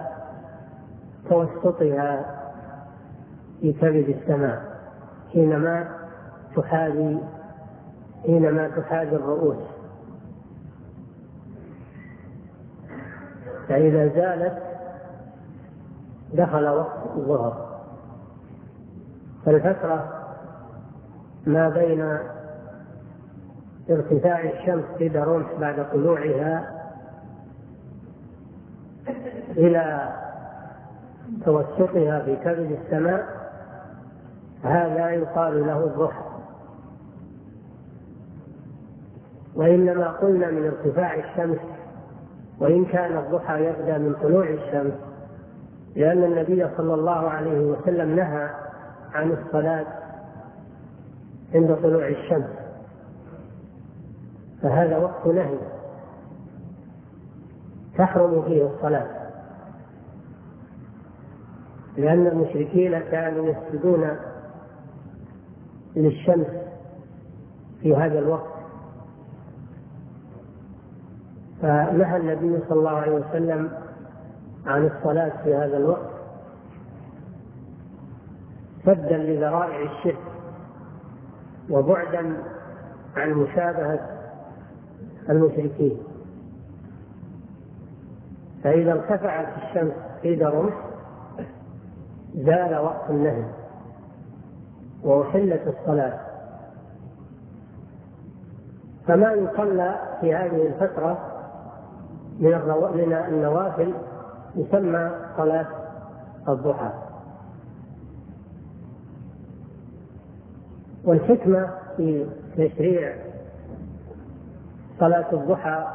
توسطها في كبد السماء، حينما تحاذي حينما تحاذي الرؤوس، فإذا زالت دخل وقت الظهر. فالفترة ما بين ارتفاع الشمس قيد رمح بعد طلوعها إلى توسطها في كبد السماء هذا يقال له الضحى. وإنما قلنا من ارتفاع الشمس، وإن كان الضحى يبدأ من طلوع الشمس، لأن النبي صلى الله عليه وسلم نهى عن الصلاة عند طلوع الشمس، فهذا وقت نهي تحرم فيه الصلاة، لأن المشركين كانوا يسجدون للشمس في هذا الوقت، فنهى النبي صلى الله عليه وسلم عن الصلاة في هذا الوقت سدا لذرائع الشرك وبعدا عن مشابهة المشركين. فإذا ارتفعت الشمس قيد رمح زال وقت النهي وأحلت الصلاة. فما يصلى في هذه الفترة من النوافل يسمى صلاة الضحى. والحكمة في تشريع صلاة الضحى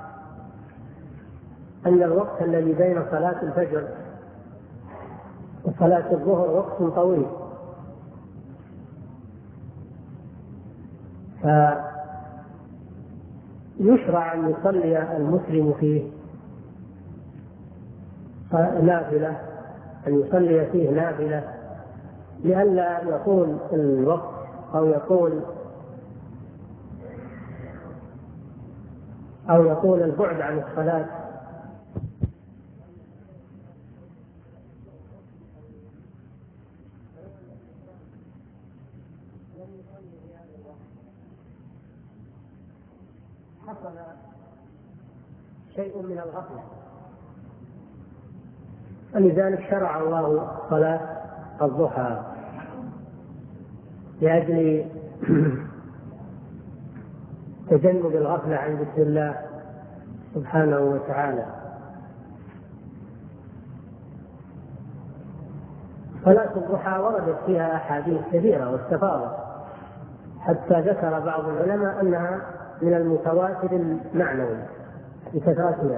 أن الوقت الذي بين صلاة الفجر وصلاة الظهر وقت طويل، فيشرع أن يصلي المسلم فيه نافلة، أن يصلي فيه نافلة لئلا يطول الوقت أو يطول أو يطول البعد عن الصلاة. حصل شيء من الغفلة، ولذلك شرع الله صلاة الضحى لأجل تجنب الغفلة عن ذكر الله سبحانه وتعالى. صلاة الضحى وردت فيها أحاديث كثيرة واستفاضت، حتى ذكر بعض العلماء أنها من المتواتر المعنوي بكثرتها.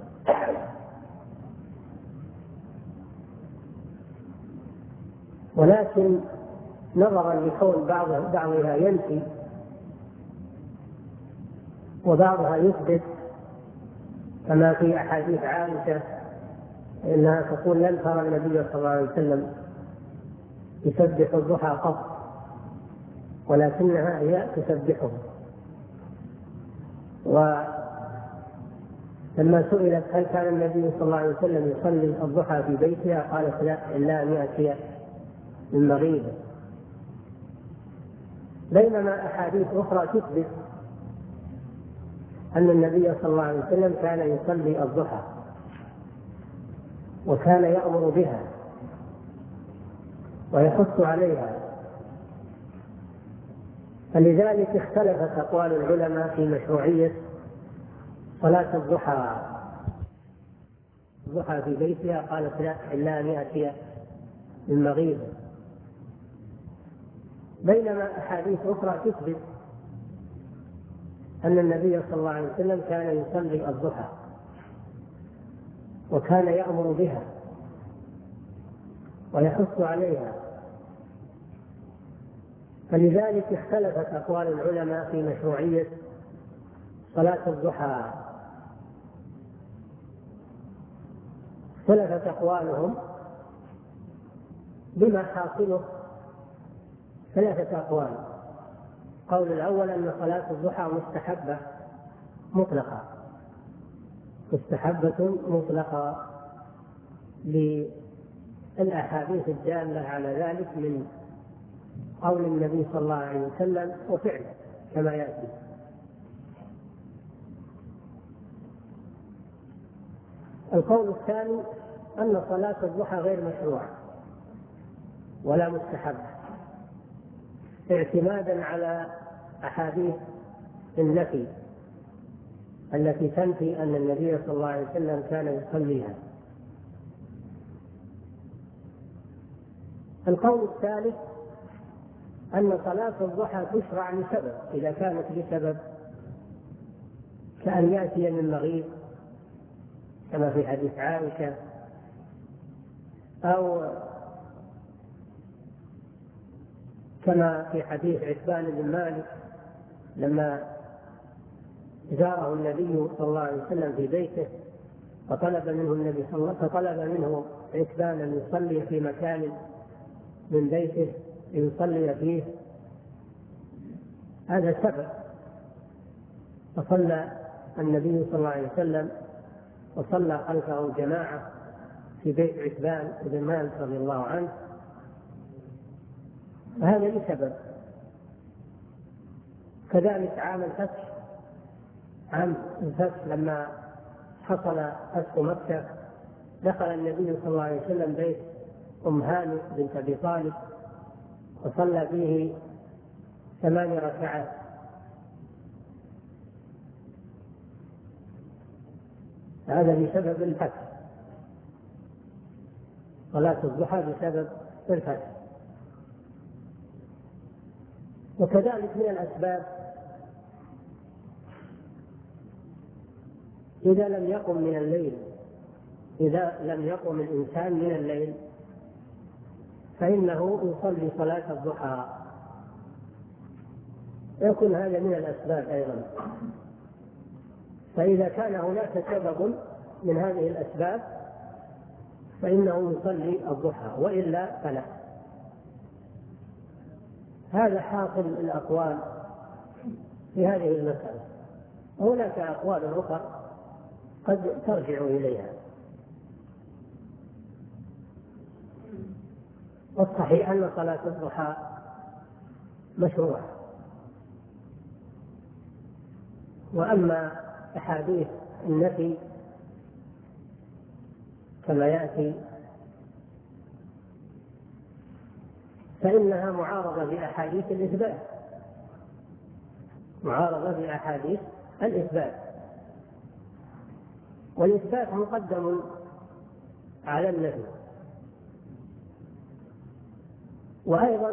ولكن نظرا لكون بعض بعضها ينفي وبعضها يثبت، كما في أحاديث عائشة إنها تقول لم ترى النبي صلى الله عليه وسلم يسبح الضحى قط، ولكنها هي تسبحه. ولما سئلت هل كان النبي صلى الله عليه وسلم يصلي الضحى في بيتها قالت لا، إلا أن يأتي من مغيبه. بينما أحاديث أخرى تثبت أن النبي صلى الله عليه وسلم كان يصلي الضحى وكان يأمر بها ويحث عليها. فلذلك اختلفت أقوال العلماء في مشروعية صلاة الضحى الضحى في بيتها، قالت لا، إلا أن يأتي من مغيب. بينما أحاديث أخرى تثبت أن النبي صلى الله عليه وسلم كان يصلي الضحى وكان يأمر بها ويحث عليها. فلذلك اختلفت أقوال العلماء في مشروعية صلاة الضحى. اختلفت أقوالهم بما حاصله ثلاثة أقوال. القول الأول أن صلاة الضحى مستحبة مطلقة مستحبة مطلقة للأحاديث الدالة على ذلك من قول النبي صلى الله عليه وسلم وفعله كما يأتي. القول الثاني أن صلاة الضحى غير مشروعة ولا مستحبة، اعتمادا على أحاديث النفي التي تنفي أن النبي صلى الله عليه وسلم كان يصليها. القول الثالث أن صلاة الضحى تشرع لسبب، إذا كانت لسبب كأن يأتي من مغيب كما في حديث عائشة، أو كما في حديث عتبان بن مالك لما زاره النبي صلى الله عليه وسلم في بيته فطلب منه النبي صلى الله عليه وسلم فطلب منه عتبان أن يصلي في مكان من بيته يصلي فيه، هذا سبب، فصلى النبي صلى الله عليه وسلم وصلى خلفه جماعة في بيت عتبان بن مالك رضي الله عنه، فهذا لسبب. كذلك عام الفتح عام الفتح لما حصل فتح مكة دخل النبي صلى الله عليه وسلم بيت أم هانئ بنت أبي طالب وصلى فيه ثمان ركعات، هذا بسبب الفتح، صلاة الضحى بسبب الفتح. وكذلك من الأسباب إذا لم يقم من الليل إذا لم يقم الإنسان من الليل فإنه يصلي صلاة الضحى، يكون هذا من الأسباب أيضا. فإذا كان هناك سبب من هذه الأسباب فإنه يصلي الضحى، وإلا فلا. هذا حاصل الأقوال في هذه المسألة. هناك أقوال أخرى قد ترجع إليها. والصحيح أن صلاة الضحى مشروعة. وأما أحاديث النفي كما يأتي فإنها معارضة بأحاديث الإثبات معارضة بأحاديث الإثبات والإثبات مقدم على النفي. وأيضا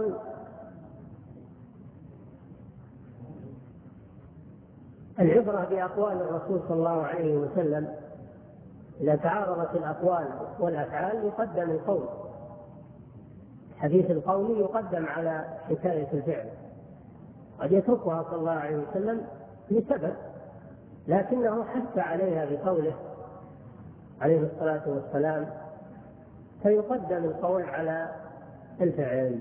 العبرة بأقوال الرسول صلى الله عليه وسلم، إذا تعارضت الأقوال والأفعال يقدم القول، حديث القول يقدم على حكاية الفعل، قد يتركها صلى الله عليه وسلم لسبب لكنه حث عليها بقوله عليه الصلاة والسلام، فيقدم القول على الفعل.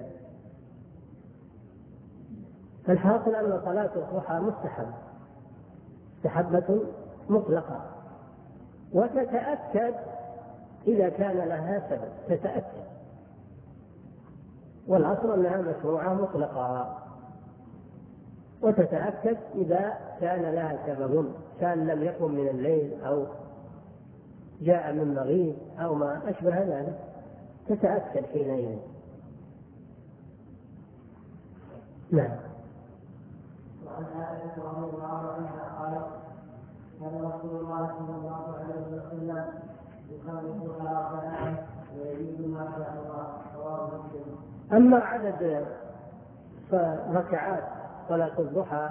فالحاصل أن صلاة الضحى مستحبة مستحبة مطلقة، وتتأكد إذا كان لها سبب، تتأكد. والأصل أنها مشروعة مطلقة، وتتأكد إذا كان لها سبب، كان لم يقم من الليل أو جاء من مغيب أو ما أشبه ذلك، تتأكد حينئذ. نعم. وعن عائشة رضي الله عنها قالت: كان رسول الله صلى الله عليه وسلم يخلص على صلاته ويزيد ما شاء الله، رواه مسلم. أما عدد ركعات صلاة الضحى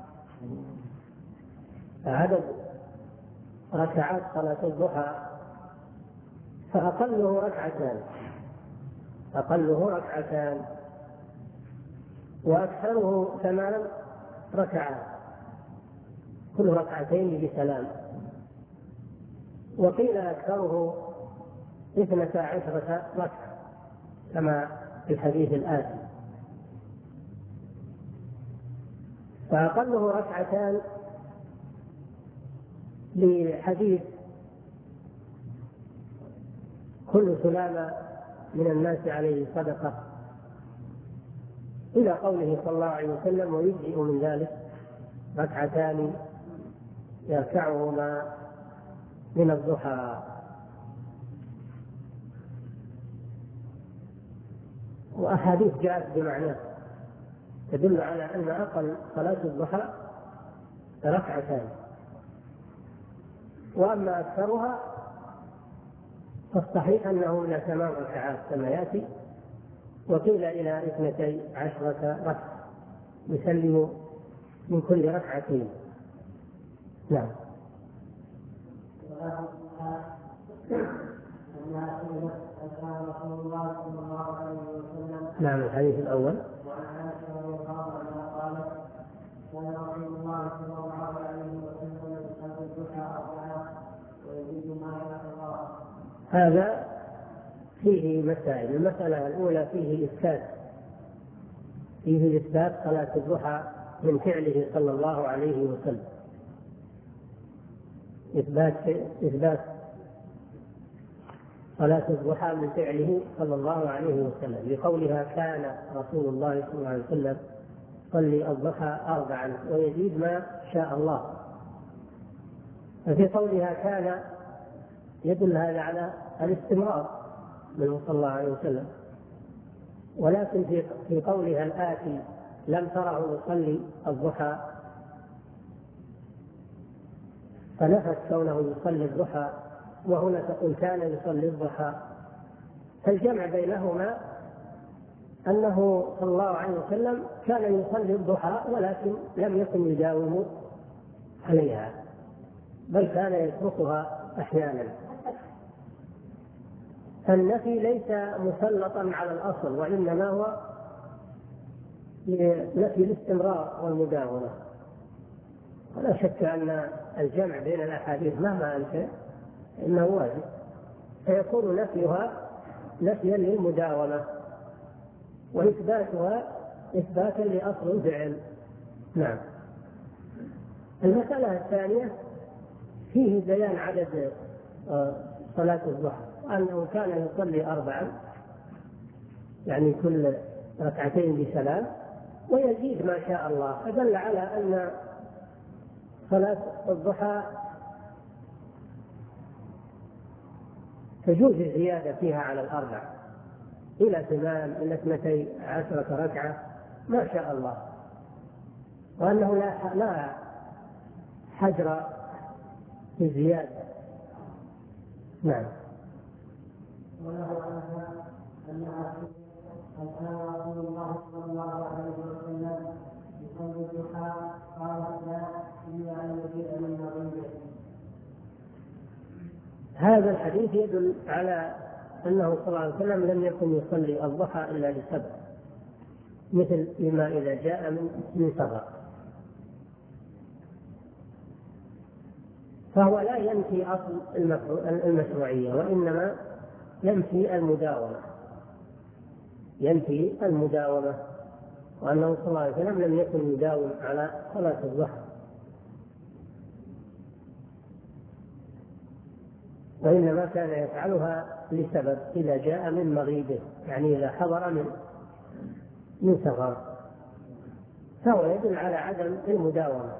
عدد ركعات صلاة الضحى فأقله ركعتان أقله ركعتان وأكثره ثمان ركعات، كل ركعتين بسلام. وقيل أكثره اثنتا عشرة ركعة كما في الحديث الآتي. فأقله ركعتان لحديث كل سلامة من الناس عليه صدقة إلى قوله صلى الله عليه وسلم ويجزئ من ذلك ركعتان يركعهما من الضحى. وأحاديث جاءت بمعناه تدل على أن أقل صلاة الضحى ركعتان، وأما أكثرها فالصحيح أنه إلى ثمان ركعات كما يأتي، وقيل إلى اثنتي عشرة ركعة يسلم من كل ركعتين. نعم. نعم الحديث الأول. كان رسول الله صلى الله عليه وسلم يصلي الضحى أربعة ويزيد ما شاء الله. هذا فيه مسائل. المسألة الأولى فيه إثبات فيه إثبات صلاة الضحى من فعله صلى الله عليه وسلم، إثبات إثبات صلاة الضحى من فعله صلى الله عليه وسلم لقولها كان رسول الله صلى الله عليه وسلم يصلي الضحى أربعا ويزيد ما شاء الله. ففي قولها كان يدل هذا على الاستمرار منه صلى الله عليه وسلم، ولكن في في قولها الآتي لم تره يصلي الضحى فنفت كونه يصلي الضحى، وهنا تقول كان يصلي الضحى، فالجمع بينهما أنه صلى الله عليه وسلم كان يصلي الضحى ولكن لم يكن يداوم عليها، بل كان يتركها أحيانا. فالنفي ليس مسلطا على الأصل، وإنما هو نفي الاستمرار والمداومة. ولا شك أن الجمع بين الأحاديث مهما أنت إنه واجب، فيكون نفيها نفيا للمداومة وإثباتها إثباتا لأصل الفعل. نعم. المسألة الثانية فيه بيان عدد صلاة الضحى، أنه كان يصلي أربعا يعني كل ركعتين بسلام ويزيد ما شاء الله، فدل على أن صلاة الضحى تجوز الزيادة فيها على الأربع إلى ثمان إلى اثنتي عشرة ركعة ما شاء الله، وأنه لا لا حجر في الزيادة. نعم. وله عنها أنها كان رسول الله صلى الله عليه وسلم يصلي الضحى قالت لا إلا أن يجيء من مغيبه. هذا الحديث يدل على أنه صلى الله عليه وسلم لم يكن يصلي الضحى إلا لسبب، مثل لما إذا جاء من سفر، فهو لا ينفي أصل المشروعية وإنما ينفي المداومة ينفي المداومة وأنه صلى الله عليه وسلم لم يكن يداوم على صلاة الضحى، وإنما كان يفعلها لسبب إذا جاء من مغيبه، يعني إذا حضر من من سفر، فهو يدل على عدم المداومة.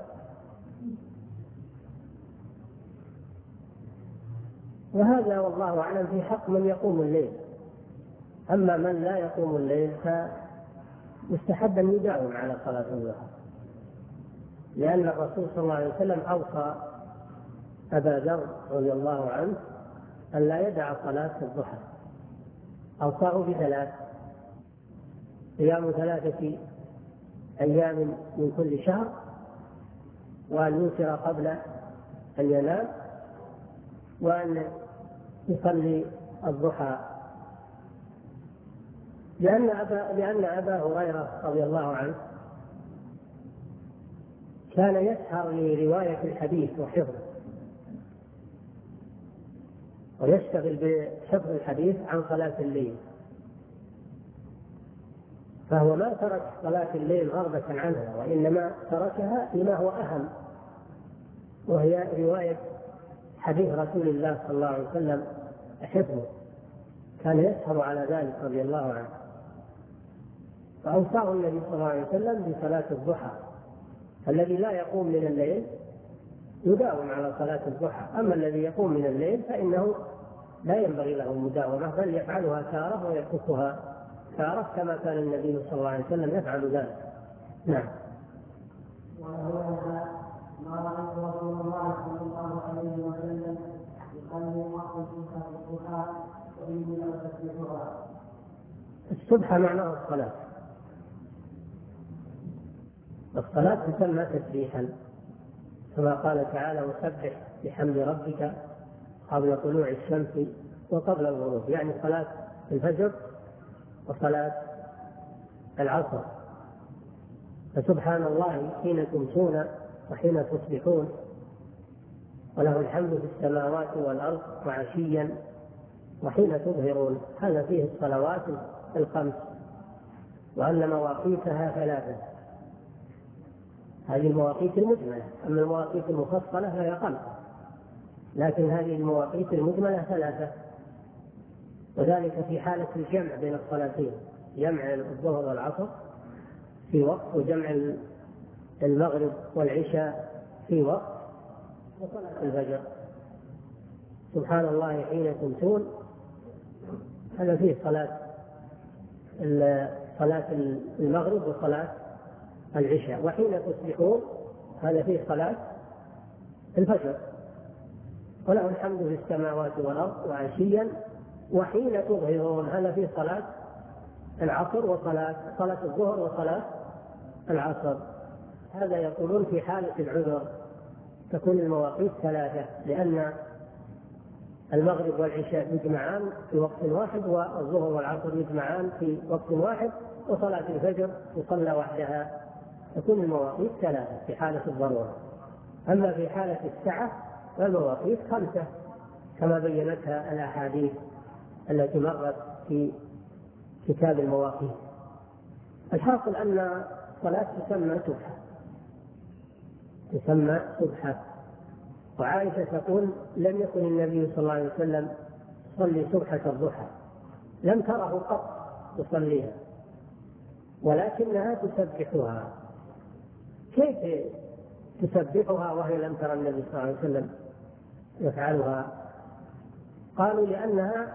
وهذا والله أعلم في حق من يقوم الليل، أما من لا يقوم الليل فمستحب أن يداوم على صلاة الضحى، لأن الرسول صلى الله عليه وسلم أوصى أبا ذر رضي الله عنه أن لا يدع صلاة الضحى، أوصاه بثلاث: صيام ثلاثة أيام من كل شهر، وأن يوتر قبل أن ينام، وأن يصلي الضحى. لأن أبا, لأن أبا هريرة رضي الله عنه كان يسهر لرواية الحديث وحفظه، ويشتغل بحفظ الحديث عن صلاة الليل، فهو ما ترك صلاة الليل رغبة عنها، وإنما تركها لما هو أهم، وهي رواية حديث رسول الله صلى الله عليه وسلم حفظه، كان يسهر على ذلك رضي الله عنه. فأوصاه النبي صلى الله عليه وسلم بصلاة الضحى، الذي لا يقوم من الليل يداوم على صلاة الضحى، أما الذي يقوم من الليل فإنه لا ينبغي له المداومة، بل يفعلها تارة ويتركها تارة، كما كان النبي صلى الله عليه وسلم يفعل ذلك. نعم. ما رأيت رسول الله صلى الله عليه وسلم يصلي وقت الضحى وإني لأسبحها. السبحة معناه الصلاة، الصلاة تسمى تسبيحا، كما قال تعالى: وسبح بحمد ربك قبل طلوع الشمس وقبل الغروب، يعني صلاة الفجر وصلاة العصر. فسبحان الله حين تمسون وحين تصبحون، وله الحمد في السماوات والأرض وعشيا وحين تظهرون. هذا فيه الصلوات الخمس، وأن مواقيتها ثلاثة، هذه المواقيت المجملة، أما المواقيت المفصلة فهي خمس، لكن هذه المواقيت المجملة ثلاثة، وذلك في حالة الجمع بين الصلاتين، جمع الظهر والعصر في وقت، وجمع المغرب والعشاء في وقت، وصلاة الفجر. سبحان الله حين تمسون، هذا فيه صلاة صلاة المغرب وصلاة العشاء، وحين تصبحون هذا فيه صلاة الفجر، وله الحمد في السماوات والأرض وعشيا وحين تظهرون، هذا فيه صلاة العصر وصلاة صلاة الظهر وصلاة العصر. هذا يقولون في حالة العذر تكون المواقيت ثلاثة، لأن المغرب والعشاء يجمعان في وقت واحد، والظهر والعصر يجمعان في وقت واحد، وصلاة الفجر تصلى وحدها، تكون المواقيت ثلاثة في حالة الضرورة. أما في حالة السعة فالمواقيت خمسة، كما بينتها الأحاديث التي مرت في كتاب المواقيت. الحاصل أن الصلاة تسمى سبحة، تسمى سبحة. وعائشة تقول: لم يكن النبي صلى الله عليه وسلم يصلي سبحة الضحى، لم تره قط يصليها، ولكنها تسبحها. كيف تسبحها وهي لم ترى النبي صلى الله عليه وسلم يفعلها؟ قالوا: لأنها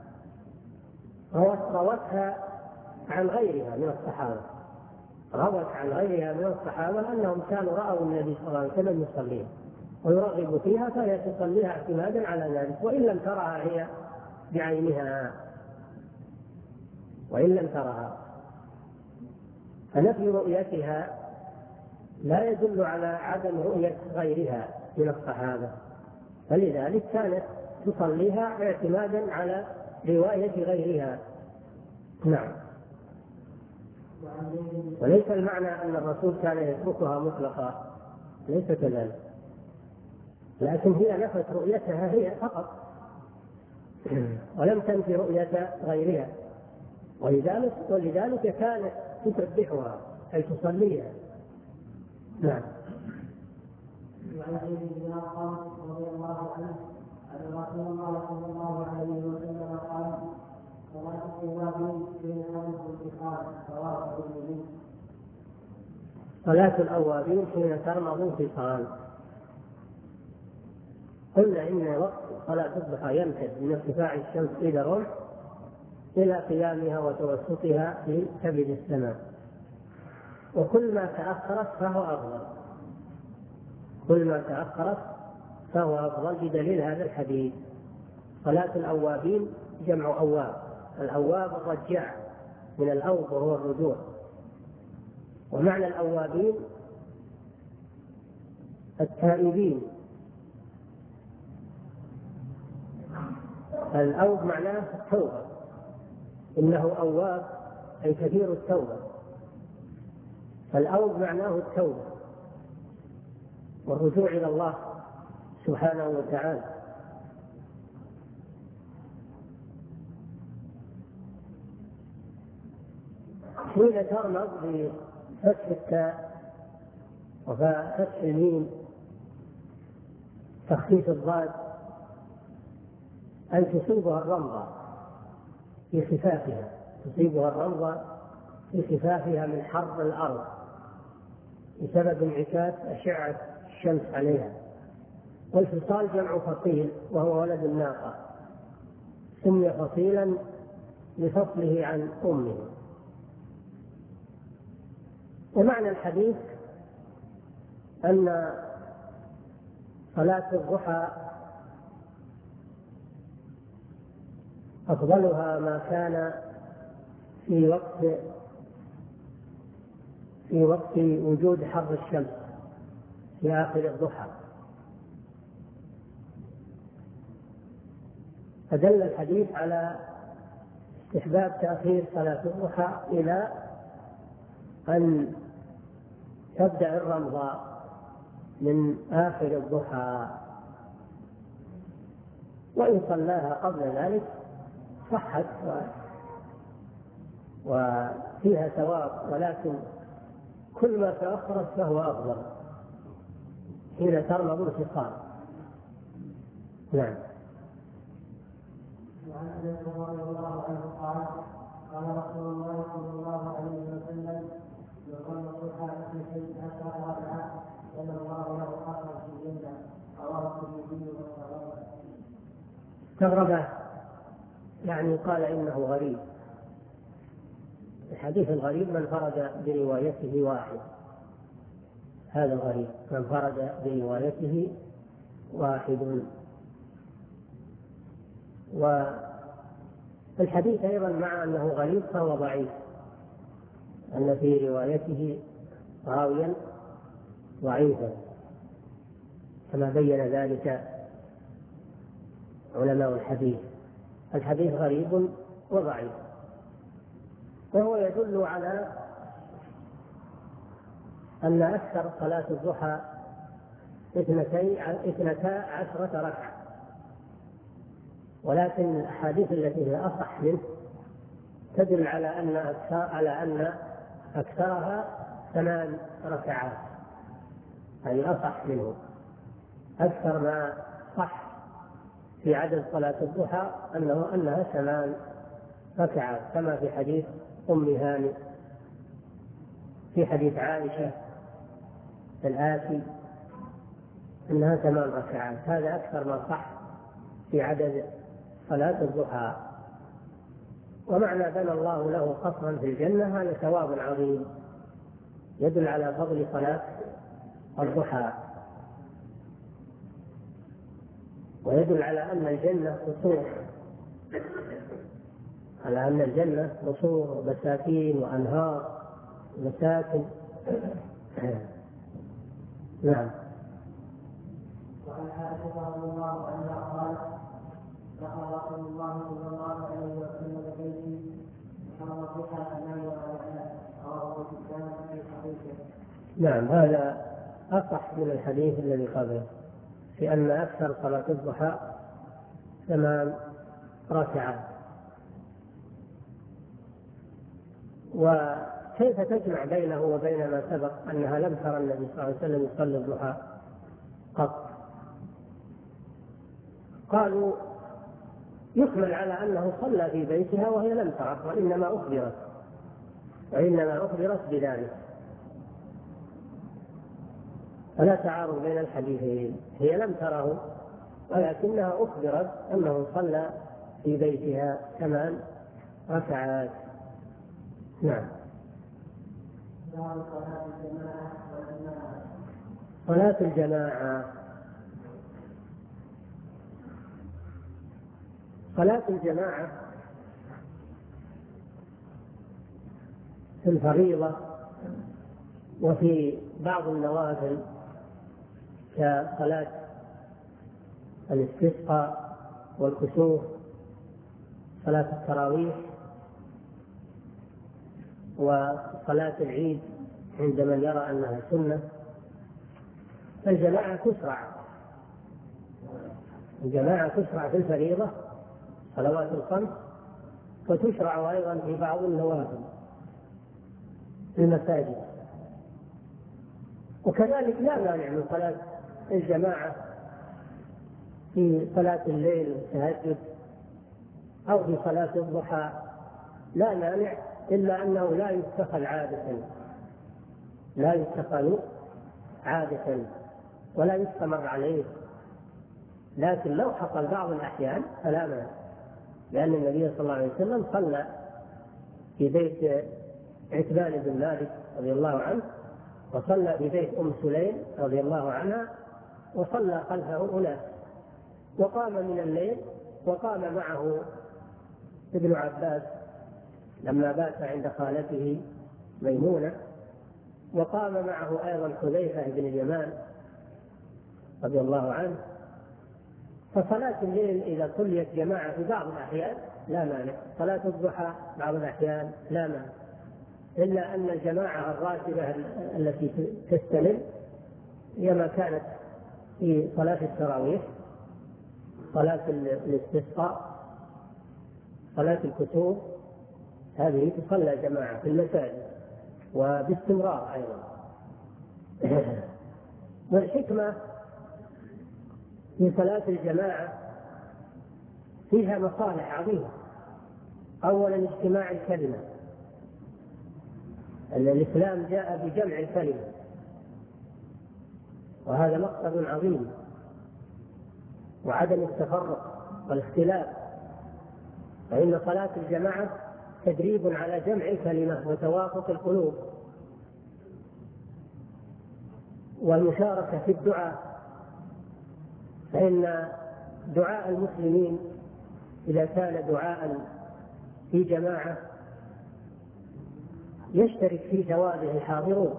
روتها عن غيرها من الصحابة، روت عن غيرها من الصحابة أنهم كانوا رأوا النبي صلى الله عليه وسلم يصليها ويرغب فيها، فهي تصليها اعتمادا على ذلك، وإن لم ترها هي بعينها، وإن لم ترها. فنفي رؤيتها لا يدل على عدم رؤية غيرها من الصحابة، فلذلك كانت تصليها اعتمادا على رواية غيرها. نعم. وليس المعنى أن الرسول كان يتركها مطلقا، ليس كذلك، لكن هي نفت رؤيتها هي فقط، ولم تنفي رؤية غيرها، ولذلك ولذلك كانت تسبحها أي تصليها. نعم. وعن زيد بن أرقم رضي الله عنه أن رسول الله صلى الله عليه وسلم قال: صلاة الأوابين بين خمس والدخان رواه الترمذي. صلاة الأوابين حين ترمض انفصال. قلنا إن وقت صلاة الضحى يمتد من ارتفاع الشمس إلى الرمح إلى قيامها وتوسطها في كبد السماء، وكل ما تأخرت فهو أفضل، كل ما تأخرت فهو أفضل، بدليل هذا الحديث. صلاة الأوابين جمع أواب، الأواب الرجاع من الأوب وهو الرجوع، ومعنى الأوابين التائبين. الأوب معناه التوبة، إنه أواب أي كثير التوبة، فالأوب معناه التوبة والرجوع إلى الله سبحانه وتعالى. حين ترمض بفتح التاء وفتح الميم تخفيف الضاد أن تصيبها الرمضة في خفافها، تصيبها الرمضة في خفافها من حر الأرض بسبب انعكاس أشعة الشمس عليها. والفصال جمع فصيل وهو ولد الناقة، سمي فصيلا لفصله عن أمه. ومعنى الحديث أن صلاة الضحى أفضلها ما كان في وقت في وقت وجود حر الشمس في آخر الضحى. فدل الحديث على استحباب تأخير صلاة الضحى إلى أن تبدأ الرمضة من آخر الضحى، وإن صلاها قبل ذلك صحت وفيها ثواب، ولكن كل ما تأخرت فهو أفضل حين ترمض الفصال. نعم. وعن انس رضي الله عنه قال قال رسول الله صلى الله عليه وسلم يقول الضحى اثنتين عشر ركعه ان الله له قصرا في الجنه رواه الترمذي والصحابه. استغرب يعني قال انه غريب. الحديث الغريب من فرد بروايته واحد، هذا الغريب من فرد بروايته واحد. والحديث أيضا مع أنه غريب فهو ضعيف، أن في روايته راويا ضعيفا كما بين ذلك علماء الحديث. الحديث غريب وضعيف، وهو يدل على أن أكثر صلاة الضحى اثنتا عشرة ركعة، ولكن الأحاديث التي هي أصح منه تدل على أن أكثر على أن أكثرها ثمان ركعات، أي أصح منه. أكثر ما صح في عدد صلاة الضحى أنه أنها ثمان ركعات، كما في حديث أم هانئ، في حديث عائشة الآتي أنها ثمان ركعات. هذا أكثر ما صح في عدد صلاة الضحى. ومعنى بنى الله له قصرا في الجنة هذا ثواب عظيم يدل على فضل صلاة الضحى، ويدل على أن الجنة قصور، على أن الجنة قصور وبساتين وأنهار ومساكن. نعم. وعن عائشة رضي الله عنها قالت دخل رسول الله صلى الله عليه وسلم بيتي فحرم الضحى أمامي وأنا رواه الإسلام في حديثه. نعم، هذا أصح من الحديث الذي قبله في أن أكثر صلاة الضحى ثمان ركعات. وكيف تجمع بينه وبين ما سبق أنها لم ترى النبي صلى الله عليه وسلم يصلي الضحى قط؟ قالوا يحمل على أنه صلى في بيتها وهي لم تره، وإنما أخبرت وإنما أخبرت بذلك، فلا تعارض بين الحديثين. هي لم تره ولكنها أخبرت أنه صلى في بيتها ثمان ركعات. نعم. صلاة الجماعة صلاة الجماعة في الفريضة وفي بعض النوافل كصلاة الاستسقاء والكسوف، صلاة التراويح، وصلاة العيد عند من يرى أنها سنة، فالجماعة تشرع الجماعة تشرع في الفريضة صلوات الخمس، وتشرع أيضا في بعض النوافل. في المساجد. وكذلك لا مانع من صلاة الجماعة في صلاة الليل والتهجد أو في صلاة الضحى، لا مانع، إلا أنه لا يتخذ عادة، لا يتخذ عادة ولا يستمر عليه، لكن لو حصل بعض الأحيان فلا مانع، لأن النبي صلى الله عليه وسلم صلى في بيت عتبان بن مالك رضي الله عنه، وصلى في بيت أم سليم رضي الله عنها، وصلى خلفه أناس، وقام من الليل، وقام معه ابن عباس لما بات عند خالته ميمونة، وقام معه أيضا حذيفة بن اليمان رضي الله عنه. فصلاة الليل إذا صليت جماعة في بعض الأحيان لا مانع، صلاة الضحى بعض الأحيان لا مانع، إلا أن الجماعة الراتبة التي تستمر هي ما كانت في صلاة التراويح، صلاة الاستسقاء، صلاة الكسوف، هذه تصلى جماعة في المساجد وباستمرار أيضا. والحكمة في صلاة الجماعة فيها مصالح عظيمة. أولا اجتماع الكلمة، أن الإسلام جاء بجمع الكلمة، وهذا مقصد عظيم، وعدم التفرق والاختلاف، فإن صلاة الجماعة تدريب على جمع الكلمة وتوافق القلوب، والمشاركة في الدعاء، فإن دعاء المسلمين إذا كان دعاء في جماعة يشترك في ثوابه الحاضرون،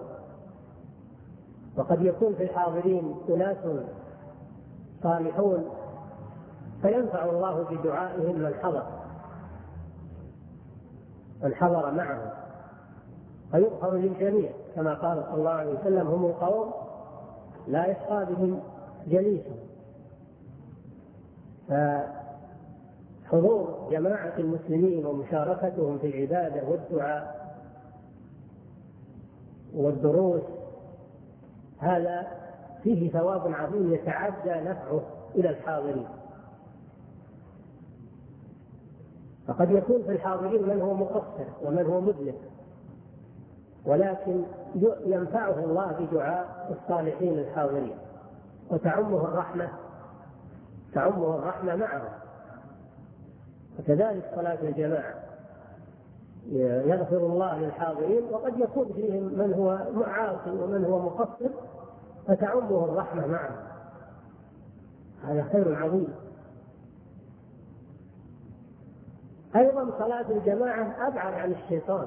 وقد يكون في الحاضرين أناس صالحون فينفع الله بدعائهم من حضر من حضر معهم، فيغفر للجميع، كما قال صلى الله عليه وسلم: هم القوم لا يشقى بهم جليسهم. فحضور جماعة المسلمين ومشاركتهم في العبادة والدعاء والدروس هذا فيه ثواب عظيم يتعدى نفعه إلى الحاضرين. فقد يكون في الحاضرين من هو مقصر ومن هو مذنب، ولكن ينفعه الله بدعاء الصالحين الحاضرين، وتعمه الرحمة تعمه الرحمة معه. وكذلك صلاة الجماعة يغفر الله للحاضرين، وقد يكون فيهم من هو معاصي ومن هو مقصر، فتعمه الرحمة معه، هذا خير عظيم. أيضا صلاة الجماعة أبعد عن الشيطان،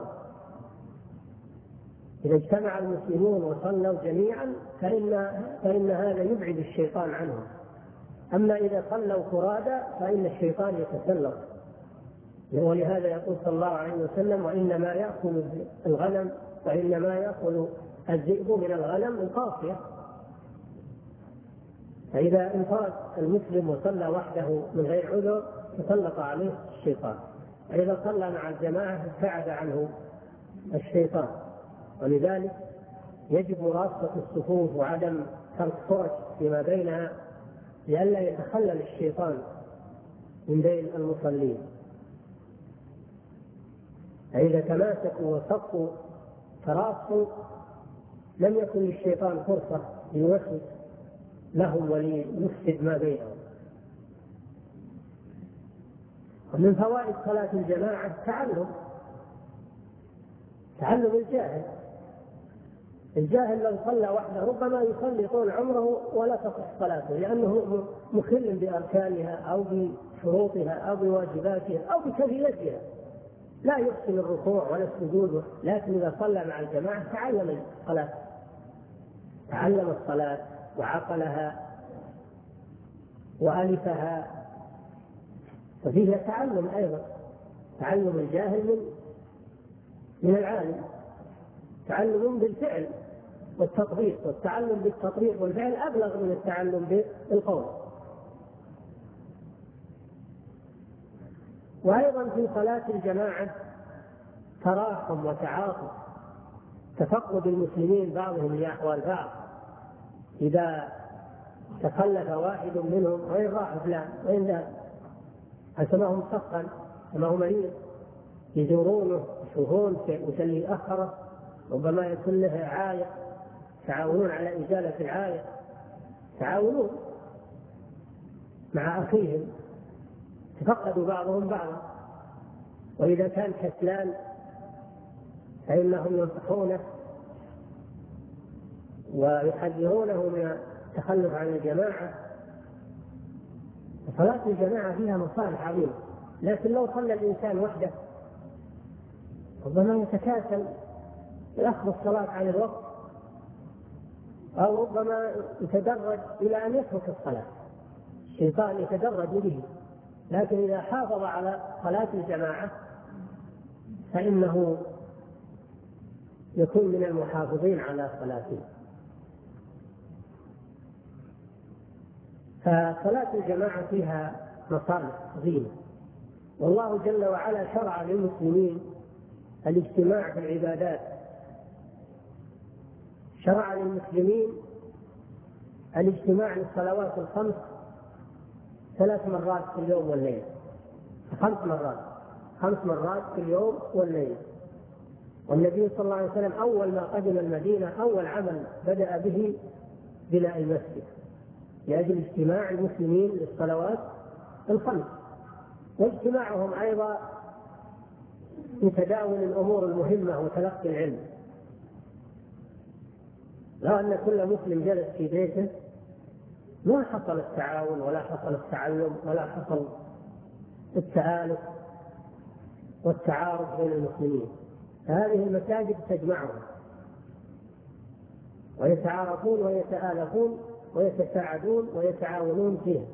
إذا اجتمع المسلمون وصلوا جميعا فإن, فإن هذا يبعد الشيطان عنهم. أما إذا صلوا فرادى فإن الشيطان يتسلط، ولهذا يقول صلى الله عليه وسلم: وإنما يأكل الغنم وإنما يأكل الذئب من الغنم القاصية. فإذا انفرد المسلم وصلى وحده من غير عذر تسلط عليه الشيطان، وإذا صلى مع الجماعة ابتعد عنه الشيطان. ولذلك يجب مرافقة الصفوف وعدم ترك فرج فيما بينها لئلا يتخلل الشيطان من بين المصلين. فإذا تماسكوا وصفوا تراصوا لم يكن للشيطان فرصة ليوسوس لهم وليفسد ما بينهم. ومن فوائد صلاة الجماعة تعلم تعلم الجاهل. الجاهل لو صلى وحده ربما يصلي طول عمره ولا تصح صلاته، لأنه مخل بأركانها أو بشروطها أو بواجباتها أو بكيفيتها، لا يحسن الركوع ولا السجود. لكن إذا صلى مع الجماعة تعلم الصلاة تعلم الصلاة وعقلها وألفها، ففيها تعلم أيضا، تعلم الجاهل من من العالم، تعلم بالفعل والتطبيق، والتعلم بالتطبيق والفعل أبلغ من التعلم بالقول. وأيضا في صلاة الجماعة تراحم وتعاطف تفقد المسلمين بعضهم لأحوال بعض، إذا تخلف واحد منهم وين راح فلان وين ذا، حسبهم صفا كما هو مريض يزورونه يشوفون وتلي أخره، ربما يكون له عائق، تعاونون على إزالة العائق، تعاونون مع أخيهم، تفقدوا بعضهم بعضا. وإذا كان كسلان فإنهم ينصحونه ويحذرونه من التخلف عن الجماعة. صلاة الجماعة فيها مصالح عظيمة، لكن لو صلى الإنسان وحده ربما يتكاسل يأخذ الصلاة عن الوقت، أو ربما يتدرج إلى أن يترك الصلاة، الشيطان يتدرج به. لكن إذا حافظ على صلاة الجماعة فإنه يكون من المحافظين على صلاته. فصلاة الجماعة فيها مصالح عظيمة، والله جل وعلا شرع للمسلمين الاجتماع في العبادات، شرع للمسلمين الاجتماع للصلوات الخمس ثلاث مرات في اليوم والليل، خمس مرات خمس مرات في اليوم والليل. والنبي صلى الله عليه وسلم أول ما قدم المدينة أول عمل بدأ به بناء المسجد لأجل اجتماع المسلمين للصلوات الخمس، واجتماعهم أيضا لتداول الأمور المهمة وتلقي العلم. لو أن كل مسلم جلس في بيته ما حصل التعاون ولا حصل التعلم ولا حصل التآلف والتعارف بين المسلمين. هذه المساجد تجمعهم ويتعارفون ويتآلفون ويتساعدون ويتعاونون فيها.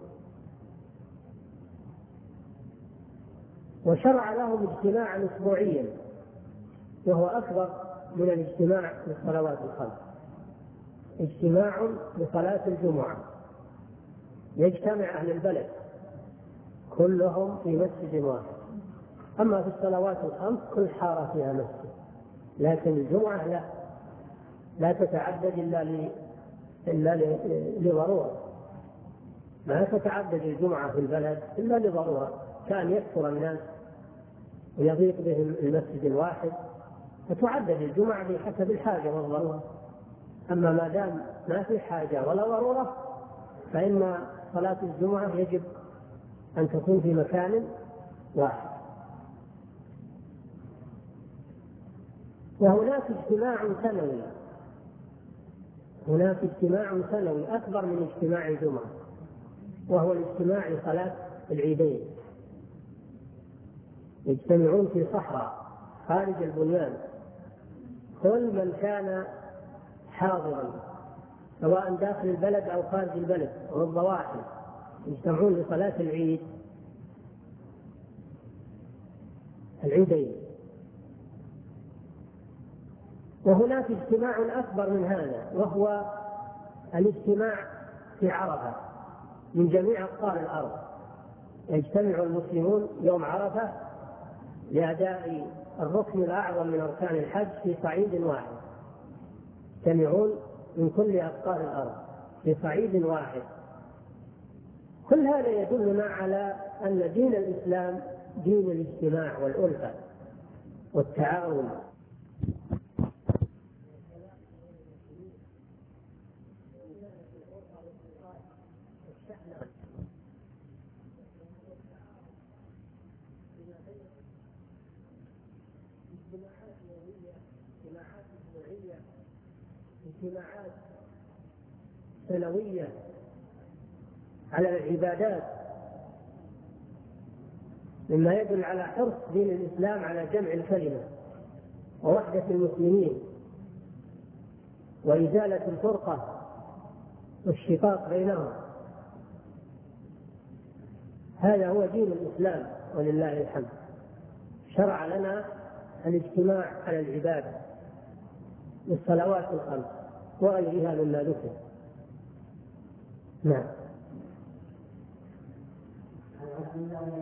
وشرع لهم اجتماعا اسبوعيا وهو أكبر من الاجتماع للصلوات الخمس، اجتماع لصلاة الجمعة، يجتمع أهل البلد كلهم في مسجد واحد. أما في الصلوات الخمس كل حارة فيها مسجد، لكن الجمعة لا لا تتعدد إلا ل إلا لضرورة، ما تتعدد الجمعة في البلد إلا لضرورة، كان يكثر الناس ويضيق بهم المسجد الواحد فتعدد الجمعة بحسب الحاجة والضرورة. أما ما دام ما في حاجة ولا ضرورة فإن صلاة الجمعة يجب أن تكون في مكان واحد. وهناك اجتماع سنوي، هناك اجتماع سنوي أكبر من اجتماع الجمعة، وهو الاجتماع لصلاة العيدين. يجتمعون في صحراء خارج البنيان، كل من كان حاضرا سواء داخل البلد أو خارج البلد والضواحي يجتمعون لصلاة العيد العيدين. وهناك اجتماع أكبر من هذا، وهو الاجتماع في عرفة من جميع أقطار الأرض. يجتمع المسلمون يوم عرفة لأداء الركن الأعظم من أركان الحج في صعيد واحد، يجتمعون من كل أقطار الأرض في صعيد واحد. كل هذا يدلنا على أن دين الإسلام دين الاجتماع والألفة والتعاون. اجتماعات يومية، اجتماعات أسبوعية، اجتماعات سنوية على العبادات، مما يدل على حرص دين الإسلام على جمع الكلمة ووحدة المسلمين وإزالة الفرقة والشقاق بينهم. هذا هو دين الإسلام ولله الحمد. شرع لنا الاجتماع على العبادة للصلوات الخمس وغيرها مما ذكر. نعم. عن عبد الله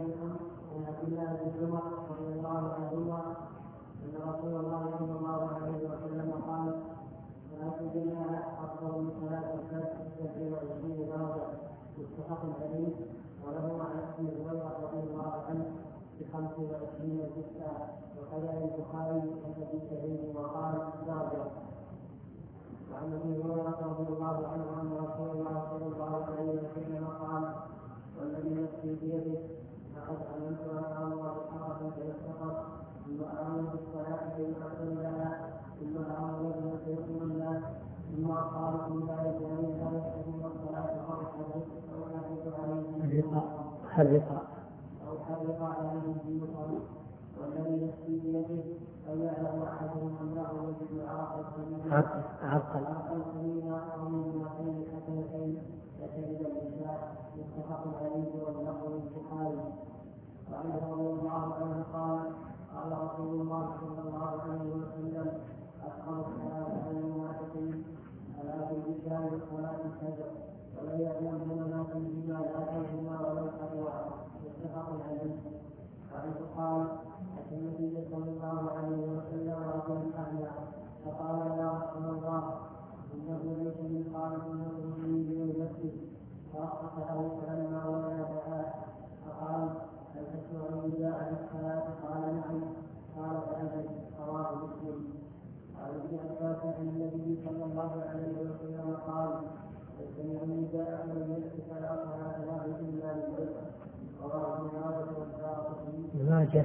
بن عمر رضي الله عنهما ان رسول الله صلى الله عليه وسلم قال صلاة الجماعة أفضل من صلاة الفجر بستة وعشرين درجة متفق عليه. وله عن أبي هريرة رضي الله عنه بخمس وعشرين جزءا. وكذا البخاري الذي شهيد وقال درجة. وعن ابي هريره رضي الله عنه ان رسول الله صلى الله عليه وسلم قال: والذي نفسي بيده لقد امنت ان الله حرفا فيستقر ثم امن بالصلاه فيؤخر لها ثم امر رجلا فيؤمن الناس ثم قال ان لا يزال لا يحسن الصلاه فرحا او حرق عليه حرق او حرق عليه بيوتا. والذي نفسي بيده أو يعلم أحدهم أنه يجد عاقل عاقل سمينا أو من مكان حسنتين فشهد الإنسان متفق عليه واللفظ البخاري. وعنه رضي الله عنه قال: قال رسول الله صلى الله عليه وسلم: أفضل الصلاة على المنافقين صلاة العشاء وصلاة الفجر ولا يعلمون ما فيهما لا فيهما ولا الأبواب متفق عليه. وعنه قال: النبي صلى الله عليه وسلم رجل أعمى فقال: يا رسول الله إنه ليس من قال إنه من دون نفسه فرخص له فلما ولى دعاه فقال: هل تسمع نداء الصلاة؟ قال: نعم. قال: فأذن. رواه مسلم. وعن ابن عباس عن النبي صلى الله عليه وسلم قال: يستمع النداء من يأتي فلا صلاة له إلا بالبيت. رواه ابن ماجه والدارقطني.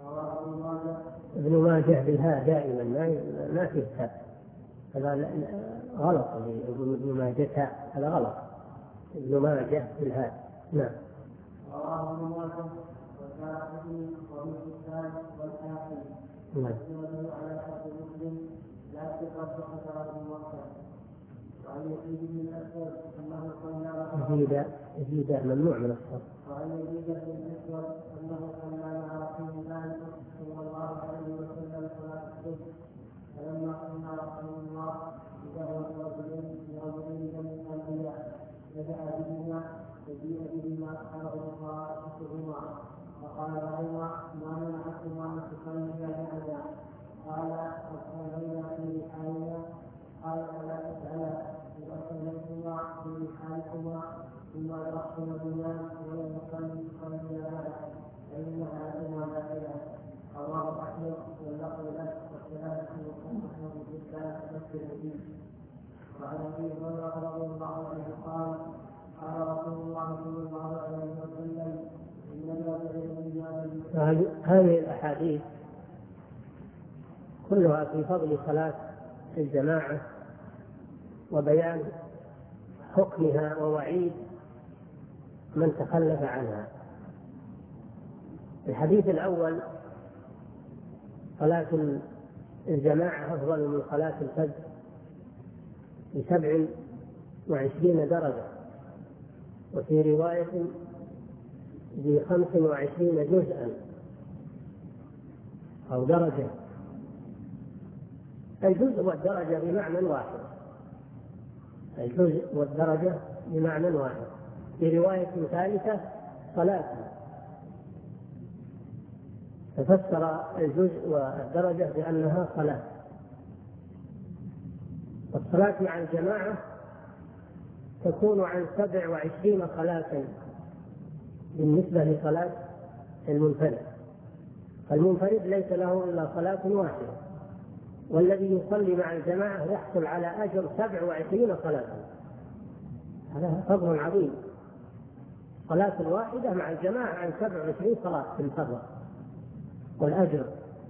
ابن ماجه بالهاء دائما ما فيه تاء، هذا غلط. ابن ماجه هذا غلط. ابن ماجه بالهاء. نعم. رواه ابن ماجه والدارقطني وابن حبان والحاكم. نعم. على شرط مسلم لا تقصد حسرات الموقع. وعن يزيد بن الاسود انه صلى يزيد يزيد ممنوع من الصرف. وعن يزيد بن الاسود انه صلى مع رسول الله صلى الله عليه وسلم صلاه الصبح فلما صلى رسول الله بدعوة رجلين برجلين من الانبياء فدعا بهما فجيء بهما فقرأ قراءتهما فقال لهما: ما منعكما ان تصليا معنا؟ قال: قد صلينا في رحالنا. قال: فلا تفعلا اذا صليتما في رحالكما ثم أدركتم الإيمان ولم يصلي تصلي معنا فإنها لكما باطلة. رواه أحمد واللفظ له والثلاثة مصحح بالإسلام والترمذي. وعن أبي هريرة رضي الله عنه قال: قال رسول الله صلى الله عليه وسلم: إنما بعلم هذه الأحاديث كلها في فضل صلاة الجماعة وبيان حكمها ووعيد من تخلف عنها. الحديث الأول: صلاة الجماعة أفضل من صلاة الفجر بسبع وعشرين درجة، وفي رواية بخمس وعشرين جزءا أو درجة. الجزء والدرجة بمعنى واحد، الجزء والدرجة بمعنى واحد. في رواية ثالثة: صلاة، تفسر الجزء والدرجة بأنها صلاة. والصلاة مع الجماعة تكون عن سبع وعشرين صلاة بالنسبة لصلاة المنفرد. فالمنفرد ليس له إلا صلاة واحدة، والذي يصلي مع الجماعة يحصل على أجر سبع وعشرين صلاة. هذا فضل عظيم. صلاة واحدة مع الجماعة عن سبع وعشرين صلاة في الفضل والأجر.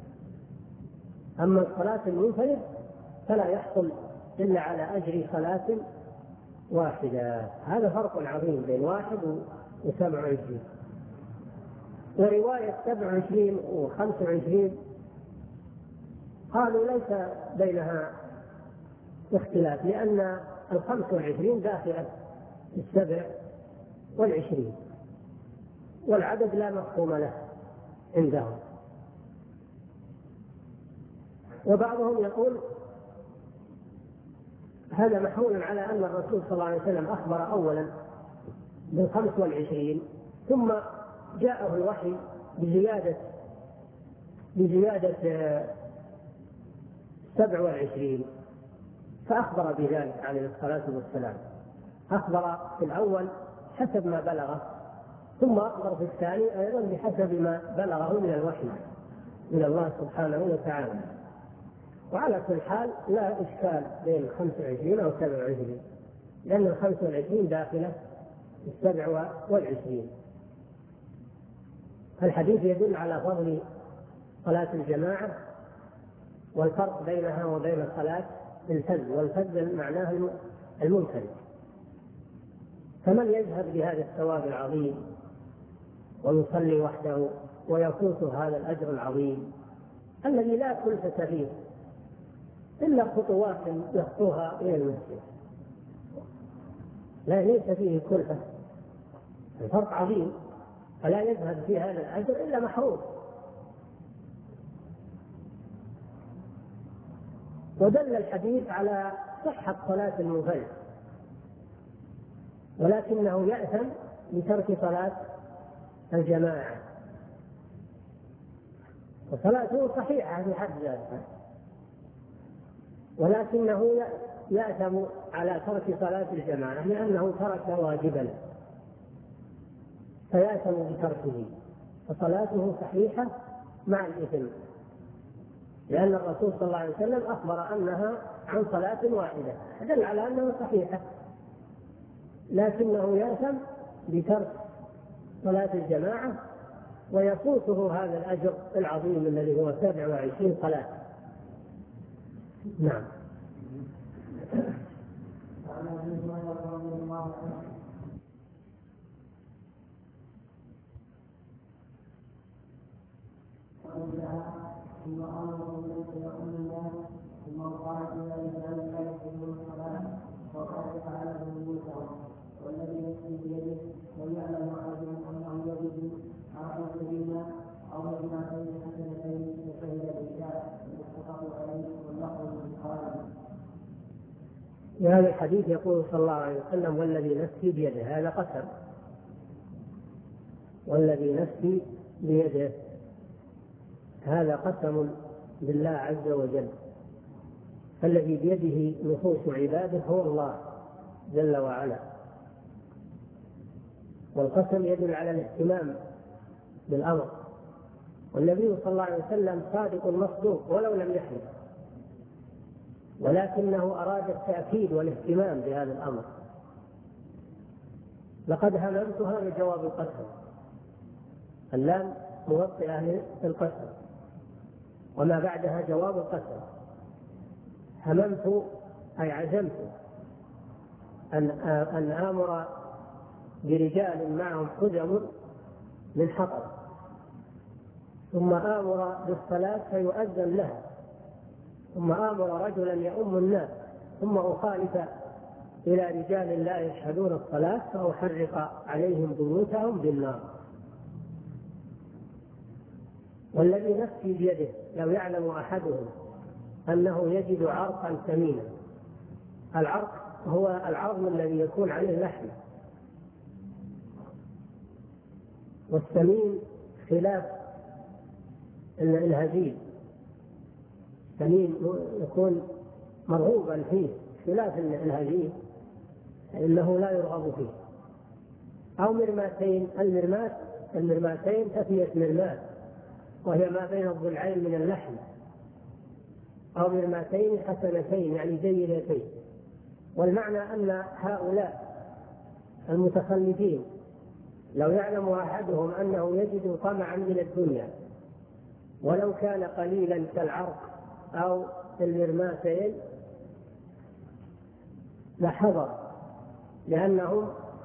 أما الصلاة المنفرد فلا يحصل إلا على أجر صلاة واحدة. هذا فرق عظيم بين واحد وسبع وعشرين. ورواية سبع وعشرين وخمس وعشرين قالوا ليس بينها اختلاف، لأن الخمس والعشرين داخلة في السبع والعشرين، والعدد لا مفهوم له عندهم. وبعضهم يقول هذا محمول على أن الرسول صلى الله عليه وسلم أخبر أولا بالخمس والعشرين، ثم جاءه الوحي بزيادة بزيادة سبع والعشرين، فأخبر بذلك عليه الصلاة والسلام، أخبر في الأول حسب ما بلغه، ثم أخبر في الثاني أيضا بحسب ما بلغه من الوحي من الله سبحانه وتعالى. وعلى كل حال لا إشكال بين خمس وعشرين أو سبع وعشرين، لأن الخمس والعشرين داخلة في السبع والعشرين. الحديث يدل على فضل صلاة الجماعة والفرق بينها وبين صلاة الفذ، والفذ معناه المنفرد. فمن يذهب بهذا الثواب العظيم ويصلي وحده ويفوت هذا الأجر العظيم الذي لا كلفة فيه إلا خطوات يخطوها إلى المسجد، لا ليس فيه كلفة، الفرق عظيم، فلا يذهب في هذا الأجر إلا محروم. ودل الحديث على صحة صلاة المنفرد، ولكنه يأثم بترك صلاة الجماعة، وصلاته صحيحة في حد ذاتها، ولكنه يأثم على ترك صلاة الجماعة لأنه ترك واجبا فيأثم بتركه، فصلاته صحيحة مع الإثم، لأن الرسول صلى الله عليه وسلم أخبر أنها عن صلاة واحدة، دل على أنها صحيحة، لكنه يأثم بترك صلاة الجماعة ويفوته هذا الأجر العظيم الذي هو سبع وعشرين صلاة. نعم. ثم أمر بذلك يقول الناس ثم قال إلى رجال لا يحبون الصلاة وقال تعالى بيوتهم والذي يكفي بيده ويعلم أحدهم أنه يجد عرضا سبيلا أو مجمعتين حسنتين وشهد بالشاء المتفق عليه واللفظ للبخاري. في هذا الحديث يقول صلى الله عليه وسلم والذي نفسي بيده، هذا قسم، والذي نفسي بيده هذا قسم بالله عز وجل، الذي بيده نفوس عباده هو الله جل وعلا، والقسم يدل على الاهتمام بالأمر، والنبي صلى الله عليه وسلم صادق مصدوق ولو لم يحلف، ولكنه أراد التأكيد والاهتمام بهذا الأمر. لقد هممت، هذا جواب القسم، اللام موطئة للقسم وما بعدها جواب القسم. هممت أي عزمت أن أن آمر برجال معهم حزم من حطب، ثم آمر بالصلاة فيؤذن لها، ثم آمر رجلا يؤم الناس، ثم أخالف إلى رجال لا يشهدون الصلاة فأحرق عليهم بيوتهم بالنار. والذي نفسي بيده لو يعلم أحدهم أنه يجد عرقا ثمينا، العرق هو العظم الذي يكون عليه لحم، والثمين خلاف الهزيل، الثمين يكون مرغوبا فيه خلاف الهزيل إنه لا يرغب فيه. أو مرماتين، المرمات المرماتين تفية مرمات وهي ما بين الضلعين من اللحم، أو مرماتين حسنتين يعني جيدتين. والمعنى أن هؤلاء المتخلفين لو يعلم أحدهم أنه يجد طمعا من الدنيا ولو كان قليلا كالعرق أو المرماتين لحضر، لأنهم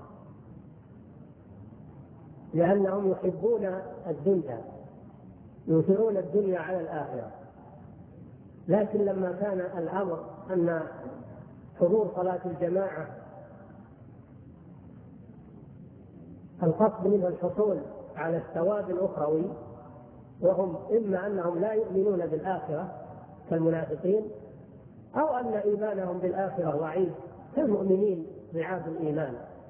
لأنهم يحبون الدنيا، يؤثرون الدنيا على الآخرة. لكن لما كان الأمر أن حضور صلاة الجماعة القصد منه الحصول على الثواب الأخروي، وهم إما أنهم لا يؤمنون بالآخرة كالمنافقين، أو أن إيمانهم بالآخرة ضعيف كالمؤمنين ضعاف الإيمان.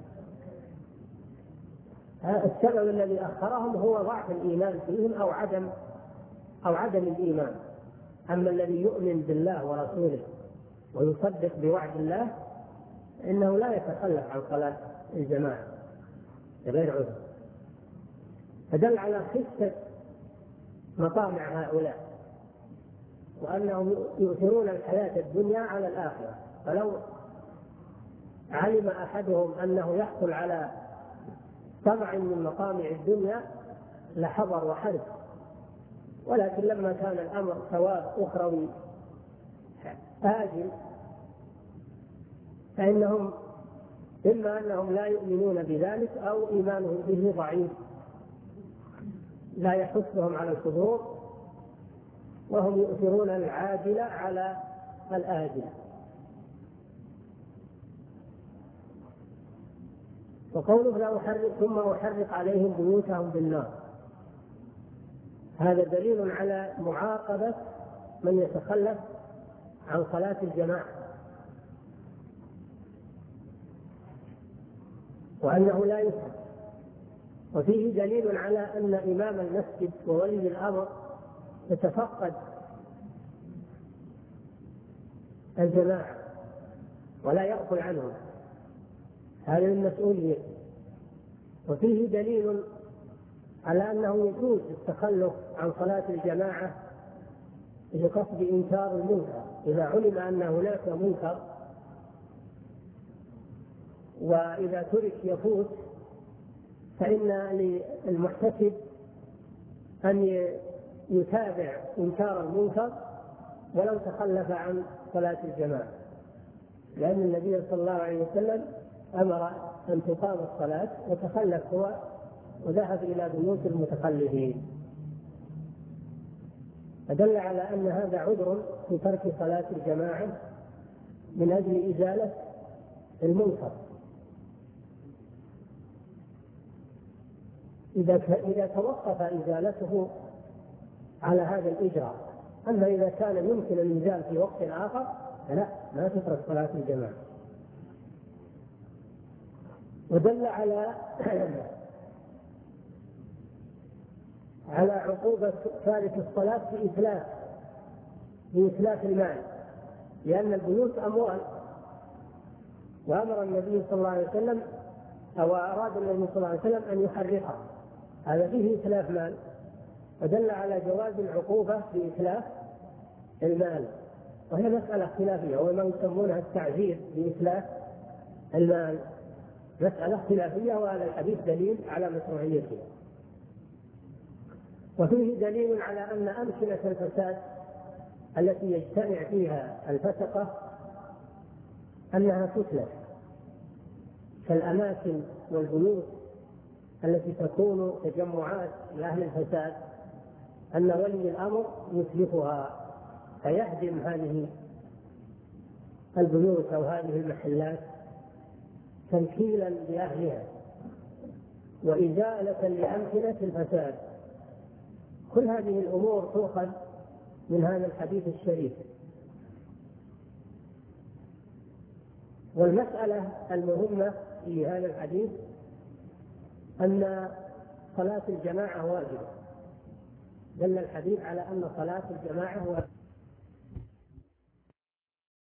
السبب الذي أخرهم هو ضعف الإيمان فيهم أو عدم أو عدم الإيمان. أما الذي يؤمن بالله ورسوله ويصدق بوعد الله إنه لا يتخلف عن صلاة الجماعة بغير عذر. فدل على خفة مطامع هؤلاء، وأنهم يؤثرون الحياة الدنيا على الآخرة. فلو علم أحدهم أنه يحصل على طمع من مطامع الدنيا لحضر وحرص، ولكن لما كان الأمر ثواب أخروي آجل فإنهم إما أنهم لا يؤمنون بذلك أو إيمانهم به ضعيف لا يحثهم على الحضور، وهم يؤثرون العاجل على الآجل. وقوله لا أحرق ثم أحرق عليهم بيوتهم بالنار، هذا دليل على معاقبة من يتخلف عن صلاة الجماعة، وأنه لا يفعل. وفيه دليل على أن إمام المسجد وولي الأمر يتفقد الجماعة ولا يغفل عنهم، هذا من مسؤولية. وفيه دليل على أنه يجوز التخلف عن صلاة الجماعة بقصد إنكار المنكر، إذا علم أن هناك منكر وإذا ترك يفوت، فإن للمحتسب أن يتابع إنكار المنكر ولو تخلف عن صلاة الجماعة، لأن النبي صلى الله عليه وسلم أمر أن تقام الصلاة وتخلف هو وذهب إلى بيوت المتخلفين، فدل على أن هذا عذر في ترك صلاة الجماعة من أجل إزالة المنكر. إذا إذا توقف إزالته على هذا الإجراء، أما إذا كان يمكن أن يزال في وقت آخر فلا، لا تترك صلاة الجماعة. ودل على على عقوبة تارك الصلاة بإتلاف بإتلاف المال، لأن البيوت أموال، وأمر النبي صلى الله عليه وسلم أو أراد النبي صلى الله عليه وسلم أن يحرقها، هذا فيه إتلاف مال، فدل على جواز العقوبة بإتلاف المال. وهي مسألة خلافية، وما يسمونها التعزير بإتلاف المال، مسألة خلافية، وهذا الحديث دليل على مشروعيته. وفيه دليل على أن أمثلة الفساد التي يجتمع فيها الفسقة أنها تتلف، كالأماكن والبيوت التي تكون تجمعات لأهل الفساد، أن ولي الأمر يتلفها فيهدم هذه البيوت أو هذه المحلات تنكيلا لأهلها وإزالة لأمثلة الفساد. كل هذه الأمور تؤخذ من هذا الحديث الشريف. والمسألة المهمة في هذا الحديث أن صلاة الجماعة واجبة، دل الحديث على أن صلاة الجماعة واجبة.